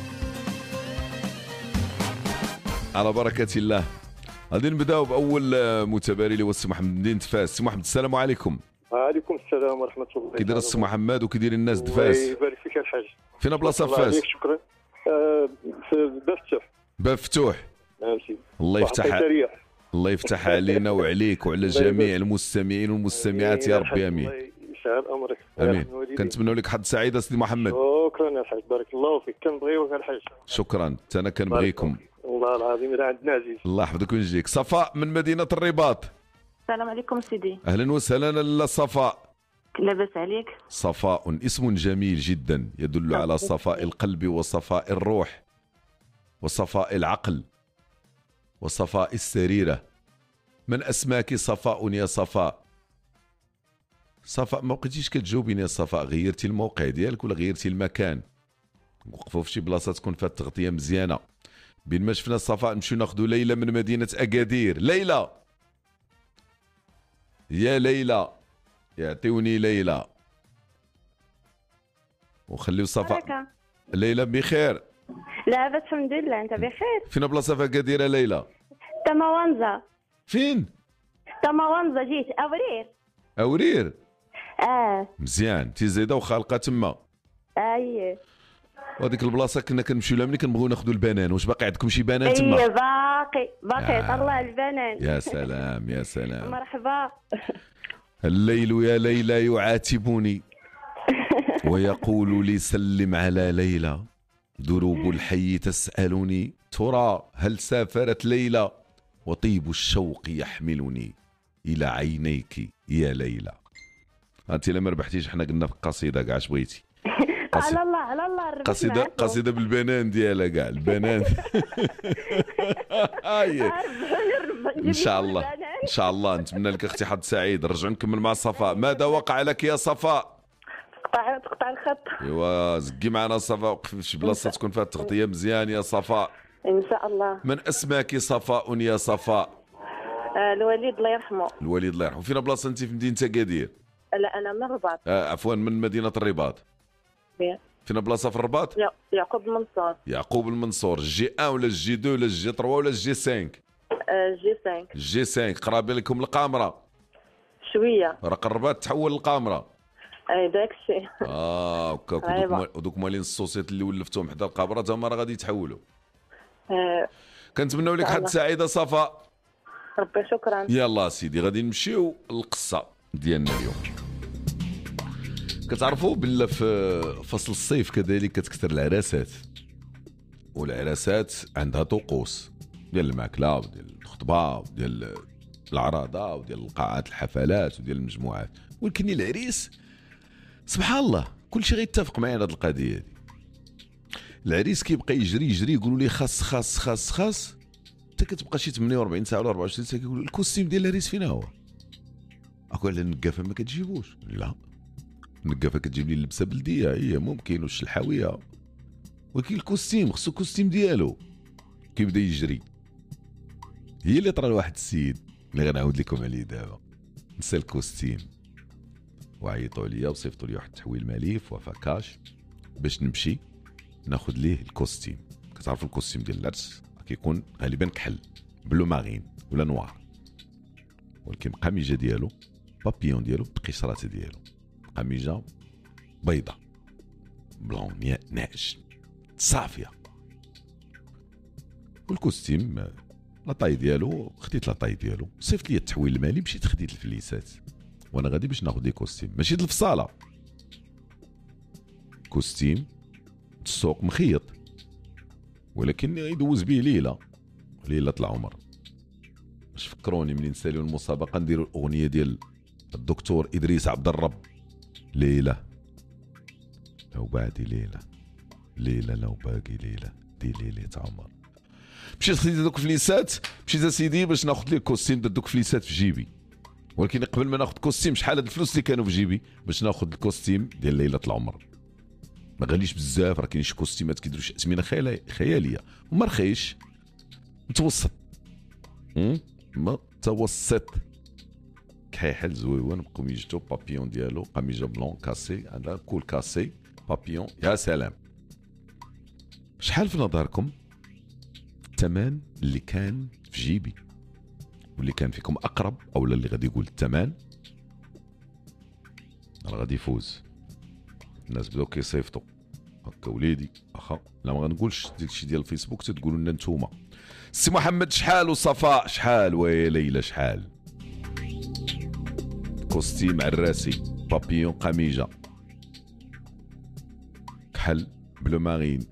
على بركه الله غادي نبداو باول متباري اللي هو السي محمد بن دفاس. السي محمد السلام عليكم. وعليكم السلام ورحمه الله. كي داير السي محمد وكي داير الناس دفاس؟ الله يبارك فيك الحاج. فين بلاصه الله فاس؟ عليك شكرا. آه في باب فتوح. باب فتوح. ماشي. الله يفتح الله يفتح علينا وعليك وعلى جميع المستمعين والمستمعات يا ربي امين. الله يسهل امرك. امين. كنتمنى لك حد سعيد سيدي محمد. شكرا يا حاج بارك الله فيك، كنبغيوك الحاج. شكرا، انا كنبغيكم. والله العظيم راه عندنا عزيز. الله يحفظك وينجيك. صفاء من مدينه الرباط. السلام عليكم سيدي. اهلا وسهلا لاله صفاء. لاباس عليك؟ صفاء اسم جميل جدا يدل على صفاء القلب وصفاء الروح وصفاء العقل وصفاء السريرة. من أسماك صفاء يا صفاء؟ صفاء ما بقيتيش كتجاوبيني يا صفاء، غيرتي الموقع ديالك ولا غيرتي المكان؟ وقفوا في شي بلاصة تكون فيها التغطية مزيانة. بين ما شفنا صفاء نمشيو ناخذوا ليلى من مدينة أكادير. ليلى يا ليلى يعطيوني ليلى وخليو صفاء. ليلى بخير؟ لاباس الحمد لله، انت بخير؟ فين بلاصه في أكادير ليلى؟ تماونزا. فين؟ تماونزا جيت أورير. أورير؟ اه مزيان، انت زايده وخالقه تما. اييه. وهذيك البلاصه كنا كنمشيو لها ملي كنبغيو ناخذوا البنان. واش باقي عندكم شي بنان تما؟ ايه باقي باقي آه. طلع البنان. يا سلام يا سلام. مرحبا. الليل يا ليلى يعاتبني ويقول لي سلم على ليلى، دروب الحي تسألني ترى هل سافرت ليلى، وطيب الشوق يحملني إلى عينيك يا ليلى. انت الا ما ربحتيش حنا قلنا في قصيده كاع اش بغيتي. على الله على الله. قصيده قصيده بالبنان ديالها كاع البنان. ان شاء الله ان شاء الله. نتمنى لك اختي حظ سعيد. نرجع نكمل مع صفاء. ماذا وقع لك يا صفاء؟ تقطع تقطع الخط. ايوا زقي معنا صفاء، وقفي في شي بلاصه تكون فيها التغطيه مزيان يا صفاء. ان شاء الله. من اسماك صفاء يا صفاء؟ آه الوليد الله يرحمه. الوليد الله يرحمه. فين بلاصه انت في مدينه أكادير؟ لا انا من الرباط. آه عفوا من مدينه الرباط. فين بلاصه في الرباط؟ يعقوب المنصور. يعقوب المنصور. الجي واحد ولا الجي اثنين ولا الجي ثلاثة ولا الجي خمسة؟ الجي خمسة. الجي خمسة قرابه لكم القامره شويه. راه قربات تحول القامره. اي داك الشيء. اه هكاك. ودوك مالين السوسيت اللي ولفتهم حدا القامره تا هما راه غادي يتحولوا. آه. كنتمنوا لك حد سعيده صفاء. ربي شكرا. يلا سيدي غادي نمشيو للقصه ديالنا اليوم. كتعرفوا بلا في فصل الصيف كذلك كتكثر العراسات، والعراسات عندها طقوس ديال الماكله وديال الخطبه وديال العراضه وديال القاعات الحفلات وديال المجموعات. ولكن العريس سبحان الله كلشي غيتفق معايا هذه القضيه دي. العريس كيبقى يجري يجري يقولوا لي خاص خاص خاص خاص، انت كتبقى شي ثمانية وأربعين ساعه ولا أربعة وعشرين ساعه كيقول الكوستيم ديال العريس فين هو؟ اقول له النقافه ما كتجيبوش. لا النقافه كتجيب لي اللبسه بلديه هي ممكن والشلحاويه، ولكن الكوستيم خصو الكوستيم ديالو. كيبدا يجري. هي اللي طرا لواحد السيد اللي غنعاود لكم عليه دابا، نسى الكوستيم وعيطوا ليا وصيفطوا لي واحد التحويل مالي في وفاكاش باش نمشي ناخذ ليه الكوستيم. كتعرفوا الكوستيم ديال العرس كيكون غالبا كحل بلو مارين ولا نوار، ولكن القميجه ديالو بابيون ديالو بالقشرات ديالو، قميجه بيضة بلون ناعش صافيه، والكوستيم لاطاي ديالو خديت لاطاي ديالو، صيفط لي التحويل المالي مشيت خديت الفليسات وانا غادي باش ناخذ دي كوستيم، ماشي د الفصاله كوستيم السوق مخيط، ولكن يدوز به ليله ليله العمر. باش فكروني منين نساليو المسابقه نديروا الاغنيه ديال الدكتور ادريس عبد الرب، ليله لو بعدي ليله ليله لو باقي ليله دي ليله عمر. مشيت خديت هذوك الفليسات، مشيت اسيدي باش ناخذ لي الكوستيم ديال دوك الفليسات في جيبي، ولكن قبل ما ناخذ كوستيم شحال هاد الفلوس اللي كانوا في جيبي باش ناخذ الكوستيم ديال ليله العمر. ما غاليش بزاف، راه كاين شي كوستيمات كيديروا شي اثمنه خياليه وما رخيش، متوسط متوسط كحيحل زويون بقميجتو بابيون ديالو، قميجه بلون كاسي هذا كول كاسي بابيون. يا سلام، شحال في نظركم الثمن اللي كان في جيبي واللي كان فيكم اقرب، او اللي غادي يقول الثمن راه غادي يفوز؟ الناس بداو كيصيفطوا هكا وليدي اخا، لا ما غنقولش داكشي ديال الفيسبوك تتقولوا لنا نتوما. سي محمد شحال وصفاء شحال وليلى شحال؟ كوستيم عراسي بابيون قميجه كحل بلو مارين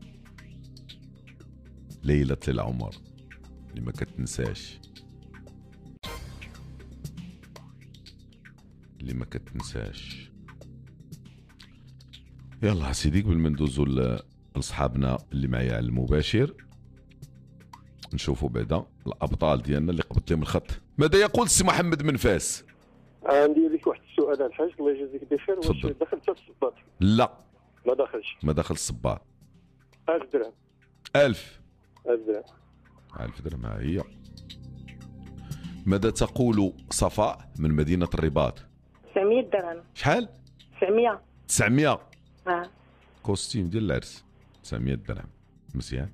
ليلة العمر اللي ما كتنساش، اللي ما كتنساش. يلا سيدي قبل ما ندوزو لصحابنا اللي معايا على المباشر نشوفوا بعدا الابطال ديالنا اللي قبضت لهم الخط. ماذا يقول السي محمد من فاس؟ عندي لك واحد السؤال الحاج الله يجازيك بخير. واش دخلت الصباط؟ لا ما دخلش. ما دخل الصباط. ألف درهم. ألف ألف درهم. ألف درهم ها هي. ماذا تقول صفاء من مدينة الرباط؟ تسعمية درهم. شحال؟ تسعمية. تسعمية. اه كوستيم ديال العرس تسعمية درهم. مزيان.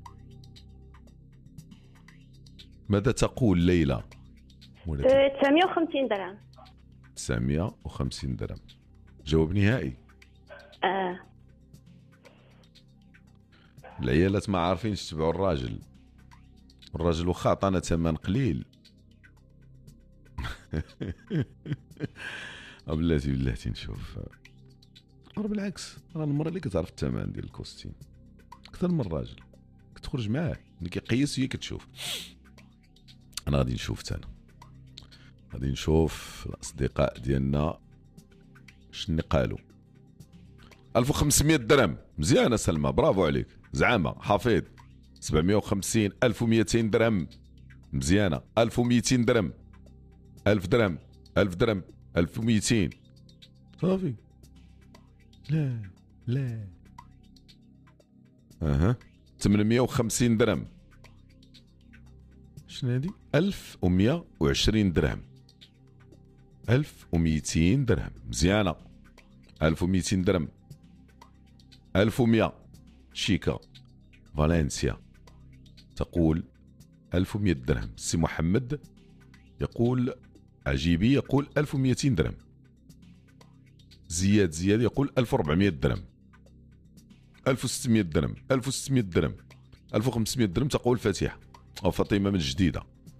ماذا تقول ليلى؟ تسعمية وخمسين درهم. تسعمية وخمسين درهم. جواب نهائي. اه العيالات ما عارفينش يتبعوا الراجل، الراجل واخا عطانا ثمن قليل بلاتي بلاتي نشوف. راه بالعكس راه المرأة اللي كتعرف الثمن ديال الكوستيم اكثر من الراجل، كتخرج معاه ملي كيقيس هي كتشوف. انا غادي نشوف تانا، غادي نشوف الاصدقاء ديالنا شنو قالوا. ألف وخمسمية درهم. مزيانه سلمى برافو عليك. زعامه حفيظ سبعمية وخمسين. ألف ومئتين درهم. مزيانه. ألف ومئتين درهم. ألف درهم. ألف درهم. ألف ومئتين. صافي. لا لا اها ثمانمية وخمسين درهم. شنو هادي؟ ألف ومئة وعشرين درهم. ألف ومئتين درهم. مزيانه. ألف ومئتين درهم. ألف ومئة. شيكا فالنسيا تقول ألف ومئة درهم. سي محمد يقول عجيبي يقول ألف ومئتين درهم. زياد زياد يقول ألف وأربعمية درهم. ألف وستمية درهم. ألف وستمية درهم. ألف وخمسمية درهم تقول فاتحة أو فاطمة من الجديدة.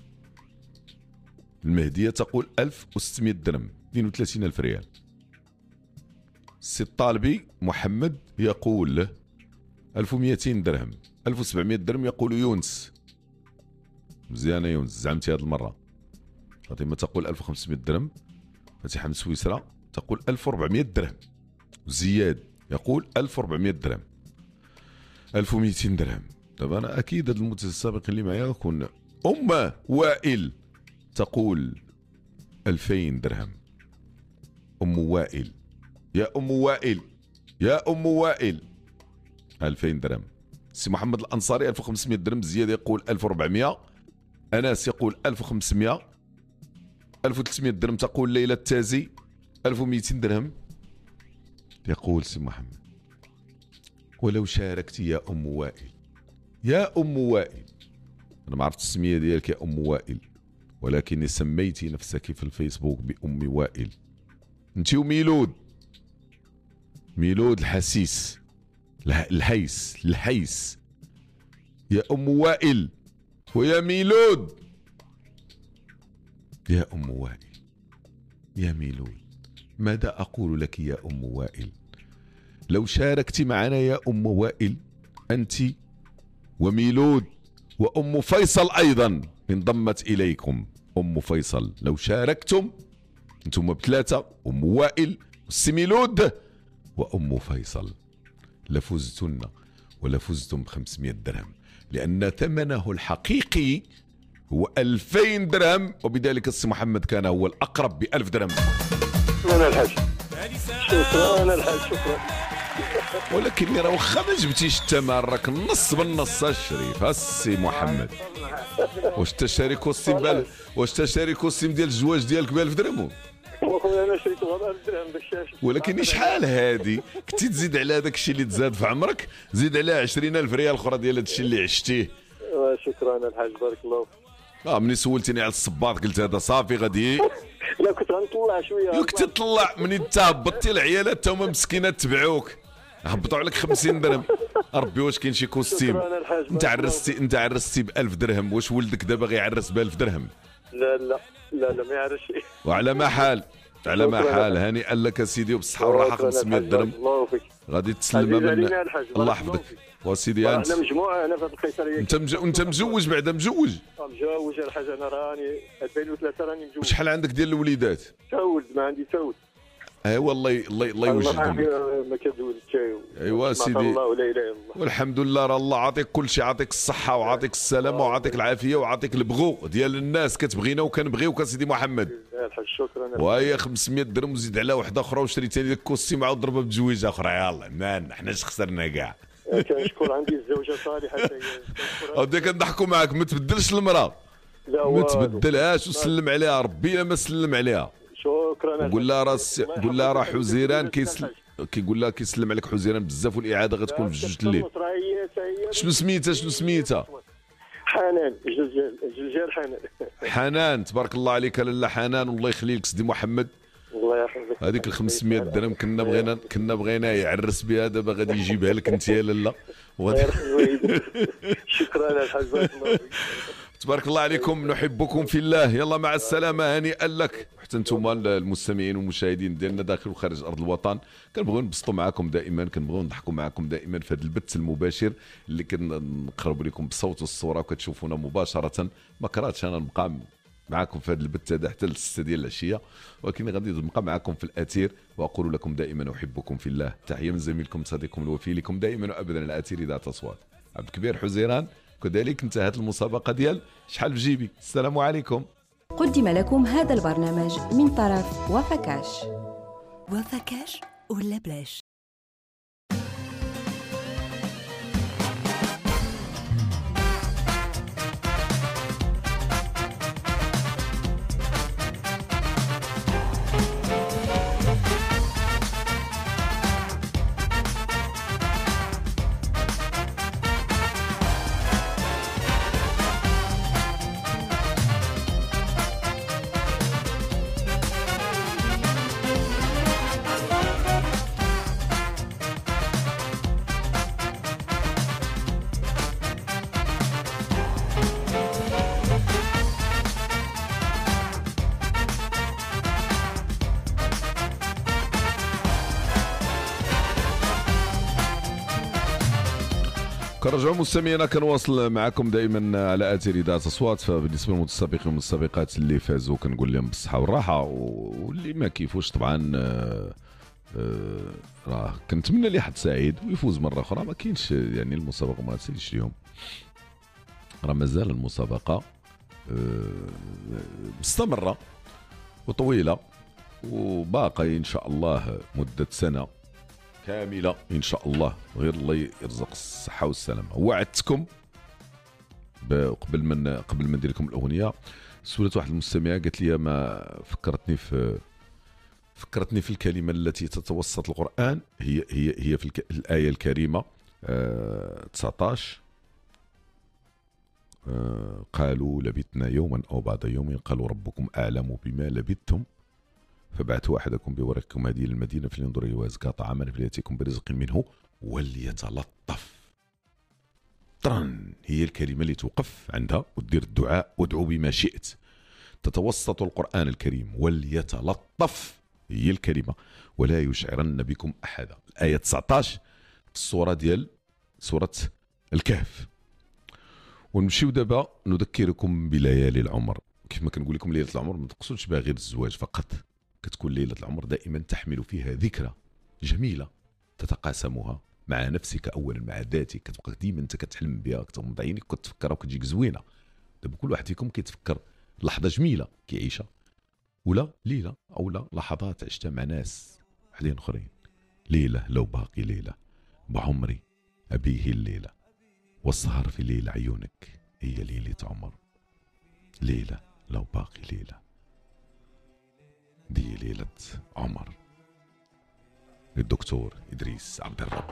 المهدية تقول ألف وستمية درهم اثنين وثلاثين ألف ريال. السي الطالبي محمد يقول ألف ومئتين درهم. ألف وسبعمية درهم يقول يونس. مزيانة يونس زعمتي هذه المرة. فاطمة تقول ألف وخمسمية درهم. فاتحة من سويسرا تقول ألف وأربعمية درهم. زياد يقول ألف وأربعمية درهم. ألف ومئتين درهم. دابا أنا أكيد هاد المتسابقين اللي معايا يكون أم وائل تقول ألفين درهم. أم وائل يا أم وائل يا أم وائل ألفين درهم. سي محمد الأنصاري ألف وخمسمية درهم. زياد يقول ألف وأربعمية. أناس يقول ألف وخمسمية. ألف وثلاثمية درهم تقول ليلى التازي. ألف ومئتين درهم يقول سي محمد. ولو شاركت يا أم وائل يا أم وائل انا ما عرفت السميه ديالك يا ام وائل، ولكن سميتي نفسك في الفيسبوك بام وائل. انت وميلود ميلود الحسيس الحيس الحيس يا ام وائل ويا ميلود يا ام وائل يا ميلود. ماذا اقول لك يا ام وائل؟ لو شاركت معنا يا ام وائل انت وميلود وام فيصل ايضا انضمت اليكم ام فيصل، لو شاركتم انتم بثلاثه ام وائل والسي ميلود وام فيصل لفزتن ولفزتم ب خمسمائة درهم، لان ثمنه الحقيقي هو ألفين درهم، وبذلك السي محمد كان هو الاقرب ب ألف درهم. شكرا الحاج شكرا الحاج شكرا. ولكن راه واخا ما جبتيش الثمن راك النص بالنص الشريف السي محمد. واش تشارك السيم بال واش تشارك السيم ديال الزواج ديالك ب ألف درهم؟ واخويا انا شريته ب ألف درهم باش. ولكن شحال هادي كنتي تزيد على داك الشيء اللي تزاد في عمرك، زيد على عشرين ألف ريال اخرى ديال هذا الشيء اللي عشتيه. شكرا الحاج بارك الله فيك. اه مني سولتيني على الصباط قلت هذا صافي غادي. لا كنت غنطلع شويه. كنت تطلع منين انت هبطتي العيالات تا هما مسكينات تبعوك هبطوا عليك خمسين درهم. ربي واش كاين شي كوستيم انت عرستي انت عرستي ب ألف درهم، واش ولدك دابا غيعرس ب ألف درهم؟ لا لا لا لا ما يعرفش. وعلى ما حال على ما حال هانئا لك سيدي وبالصحه والراحه خمسمائة درهم غادي تسلمها من الله يحفظك وسيدي. انت انا مجموعه انا في القيصريه. انت مج... انت مزوج بعدا مزوج؟ مزوج الحاج انا راني ألفين وثلاثة راني مزوج. شحال عندك ديال الوليدات؟ تولد ما عندي تولد. اي والله الله الله يوجدهم ما كدوز حتى. ايوا سيدي الله ولا اله الا الله والحمد لله راه الله عاطيك كل شيء، عاطيك الصحه وعاطيك السلامه وعاطيك العافيه وعاطيك البغو ديال الناس كتبغينا وكنبغيوك سيدي محمد. الحاج شكرا. وهي خمسمائة درهم وزيد على واحده اخرى وشريتي لي الكوستيم عاود ضربها بتزويجه اخرى. يلاه مان حنا اش خسرنا كاع. كنشكر عندي الزوجه صالحه حتى هي. ودي كنضحكوا معاك ما تبدلش المراه ما تبدلهاش وسلم عليها ربي ما سلم عليها. شكرا. قول لها راه قول لها راه حزيران كيسلم كيقول لها كيسلم عليك حزيران بزاف والاعاده غتكون في جوج الليل. شنو سميتها شنو سميتها؟ حنان جلجال حنان. حنان تبارك الله عليك لاله حنان والله يخلي لك سيدي محمد. الله يحفظك. هذيك ال خمسمائة درهم كنا بغينا كنا بغينا يعرس بها دابا غادي يجيبها لك انت يا لاله. شكرا الحاج بارك الله فيك. تبارك الله عليكم نحبكم في الله. يلا مع السلامه هنيئا لك. حتى انتم المستمعين والمشاهدين ديالنا داخل وخارج ارض الوطن كنبغيو نبسطوا معكم دائما، كنبغيو نضحكوا معكم دائما في هذا البث المباشر اللي كنقربوا لكم بالصوت والصوره وكتشوفونا مباشره. ما كرهتش انا نبقى معكم في هذا البث هذا حتى للستة ديال العشيه، ولكن غادي نبقى معكم في الاثير واقول لكم دائما احبكم في الله. تحيه من زميلكم صديقكم الوفي لكم دائما وابدا الاثير ذات اصوات عبد الكبير حزيران. كذلك انتهت المسابقه ديال شحال في جيبي. السلام عليكم. قدم لكم هذا البرنامج من طرف وفكاش. وفكاش ولا بلاش. كنرجعوا مستمعينا كنواصل معكم دائما على اثير اذاعه اصوات. فبالنسبه للمتسابقين والمتسابقات اللي فازوا كنقول لهم بالصحه والراحه، واللي ما كيفوش طبعا راه كنتمنى ليه حد سعيد ويفوز مره اخرى. ما كاينش يعني المسابقه ما تساليش اليوم، راه مازال المسابقه مستمره وطويله وباقي ان شاء الله مده سنه كامله ان شاء الله، غير الله يرزق الصحه والسلامه. وعدتكم قبل من قبل ما ندير لكم الاغنيه، سولت واحد المستمعه قالت لي ما فكرتني في فكرتني في الكلمه التي تتوسط القران، هي هي هي في الآية الكريمه آه تسعطاش آه قالوا لبثنا يوما أو بعض يوم قالوا ربكم أعلم بما لبثتم فبعثوا أحدكم بورقكم هذه المدينة فلينظر أيها أزكى طعاما فليأتيكم برزق منه وليتلطف. طرن هي الكلمة اللي توقف عندها ودير الدعاء وادعوا بما شئت. تتوسط القرآن الكريم وليتلطف هي الكلمة ولا يشعرن بكم أحدا. الآية تسعطاش في السورة ديال سورة الكهف. ونمشيو دابا نذكركم بليالي العمر. كيف ما كنقول لكم ليلة العمر ما تقصدش بها غير الزواج فقط، كتكون ليلة العمر دائما تحمل فيها ذكرى جميلة تتقاسمها مع نفسك أولا مع ذاتك، كتبقى ديما أنت كتحلم بها كتغمض عينيك وكتفكرها وكتجيك زوينة. دابا كل واحد فيكم كيتفكر لحظة جميلة كيعيشها ولا ليلة أو لا لحظات عشتها مع ناس وحدين آخرين. ليلة لو باقي ليلة بعمري أبيه الليلة والسهر في ليل عيونك هي ليلة عمر. ليلة لو باقي ليلة دي ليلة عمر. الدكتور إدريس عبد الرب.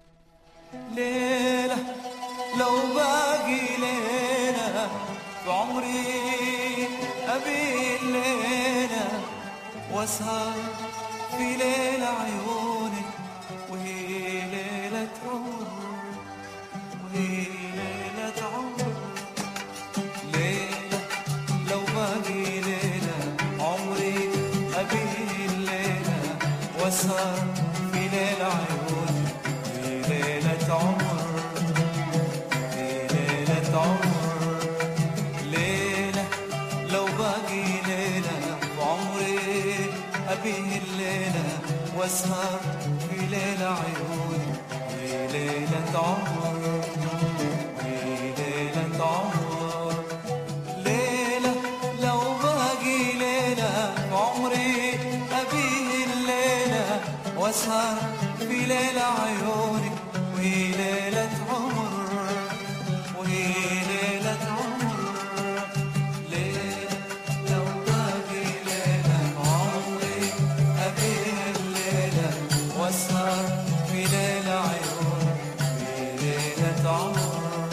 ليلة لو باقي ليلة بعمري أبي الليلة واسهر في ليلة عيونك وهي ليلة عمر وهي ليلة عمر. ليلة لو باقي ليلة عمري أبي الليلة واسهر في ليلة عيونك وهي ليلة عمر وهي ليلة عمر. ليلة لو باقي ليلة بعمري أبيه الليلة واسهر في ليلة عيوني وهي ليلة عمر وهي ليلة عمر. ليلة لو باقي ليلة بعمري أبيه الليلة واسهر في ليلة عيوني وهي ليلة عمر وهي ليلة عمر. ليلة لو باقي ليلة بعمري أبيه الليلة واسهر في ليلة عيوني وهي ليلة عمر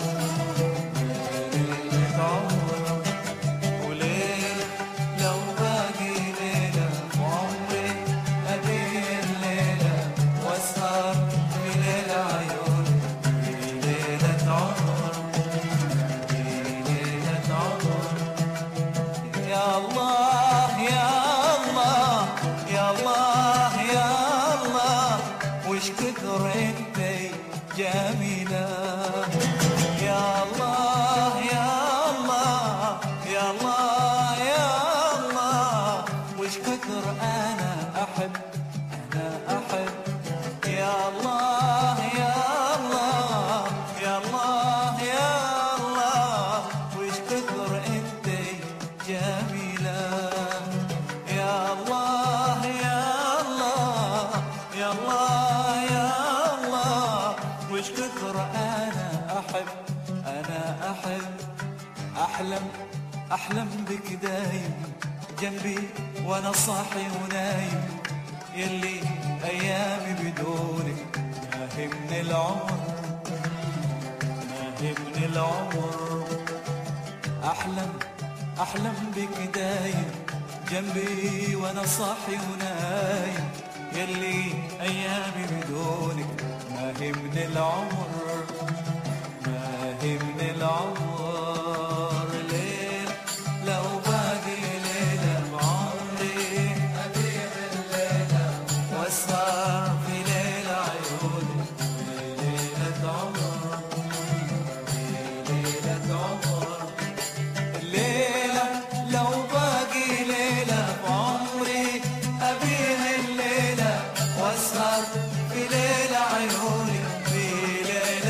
ليلة عمر. وليلة لو باقي ليلة بعمري أبيه الليلة واسهر في ليلة عيوني وهي ليلة عمر وهي ليلة عمر. يا الله يا الله يا الله يا الله وش كثر انت جميلة. يا الله يا الله يا الله يا الله وش كثر انا احب انا احب. يا الله يا الله يا الله يا الله وش كثر انت جميلة. يا الله يا الله يا الله يا الله وش كثر انا احب انا احب. احلم احلم بك دايم جنبي وانا صاحي ونايم يلي ايامي بدونك ما همني العمر ما همني العمر. احلم احلم بك دايم جنبي وانا صاحي ونايم يلي ايامي بدونك ما همني العمر ما همني العمر. ليلة لو باقي ليلة بعمري أبيع الليلة واسهر في ليلة عيوني ليلة عمر ليلة عمر. الليلة لو باقي ليلة بعمري أبيع الليلة واسهر في ليلة عيوني في ليلة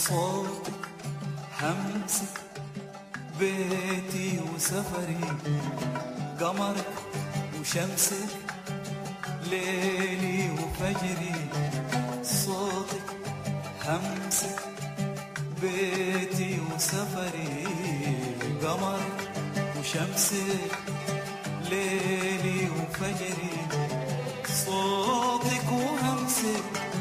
صوتك همسك بيتي وسفري قمرك وشمسك ليلي وفجري صوتك همسك بيتي وسفري قمرك وشمسك ليلي وفجري صوتك وهمسك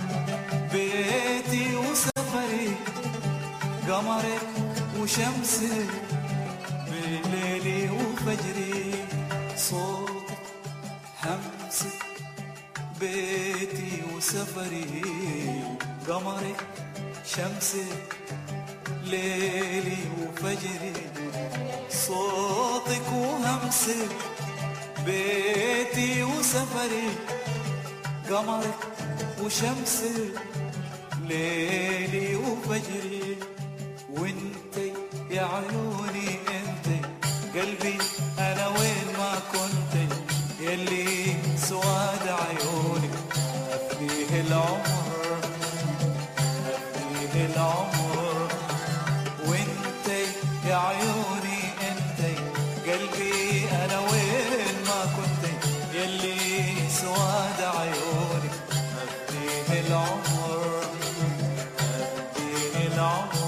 بيتي وسفري قمرك وشمسك بليلي وفجري صوتك همسك بيتي وسفري قمرك شمسك ليلي وفجري صوتك وهمسك بيتي وسفري قمرك وشمسك ليلي وفجري وانتي يا عيوني انتي قلبي انا وين ما كنتي يلي سواد عيوني افنيه العمر افنيه العمر وانتي يا عيوني انتي قلبي انا وين ما كنتي يلي سواد عيوني افنيه العمر افنيه العمر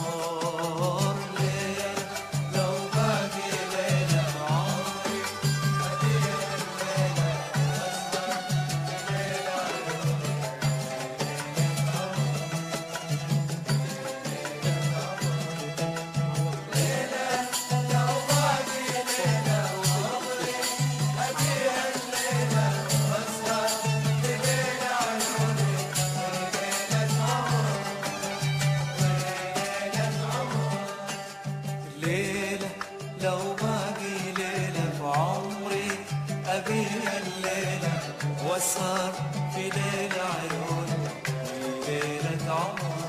واسهر في ليل عيوني ليلة عمر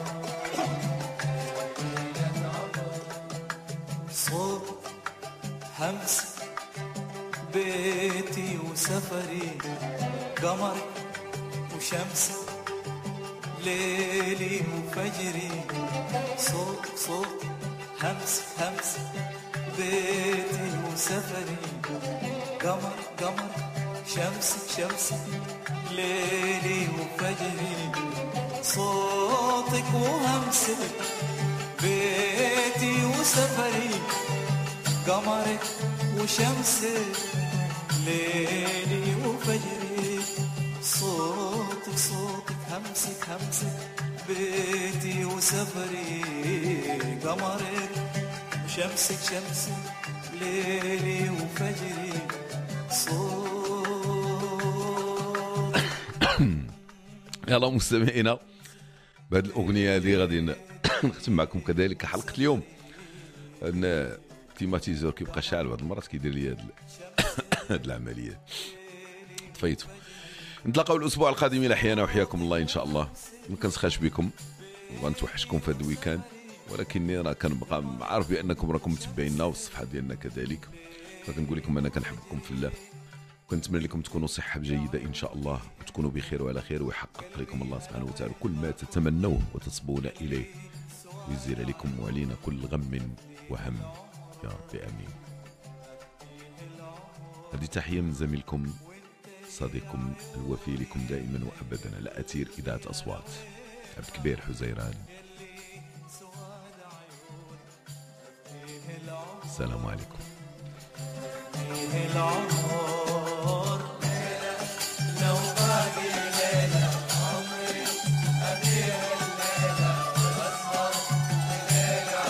صوت همس بيتي وسفري قمري وشمسي ليلي وفجري صوت صوت همس همس بيتي وسفري قمر قمر شمسك شمسك ليلي وفجري صوتك وهمسك بيتي وسفري قمرك وشمسك ليلي وفجري صوتك صوتك همسك همسك بيتي وسفري قمرك وشمسك شمسك ليلي وفجري صوت. يلا مستمعينا بهذه الاغنيه هذه غادي نختم معكم كذلك حلقه اليوم. ان الكليماتيزور كيبقى شاعل بعض المرات كيدير لي هذه العمليه طفيتو. نتلاقاو الاسبوع القادم الى حيانا وحياكم الله ان شاء الله. ما كنسخاش بكم وغنتوحشكم في هذا الويكاند، ولكني راه كنبقى عارف بانكم راكم متبعينا والصفحه ديالنا كذلك، فكنقول لكم انا كنحبكم في الله، كنتمنى لكم تكونوا صحه جيده ان شاء الله وتكونوا بخير وعلى خير، ويحقق لكم الله سبحانه وتعالى كل ما تتمنوه وتصبون اليه، ويزيل عليكم وعلينا كل غم وهم يا رب امين. هذه تحيه من زميلكم صديقكم الوفي لكم دائما وابدا على اثير اذاعه اصوات عبد الكبير حزيران. السلام عليكم.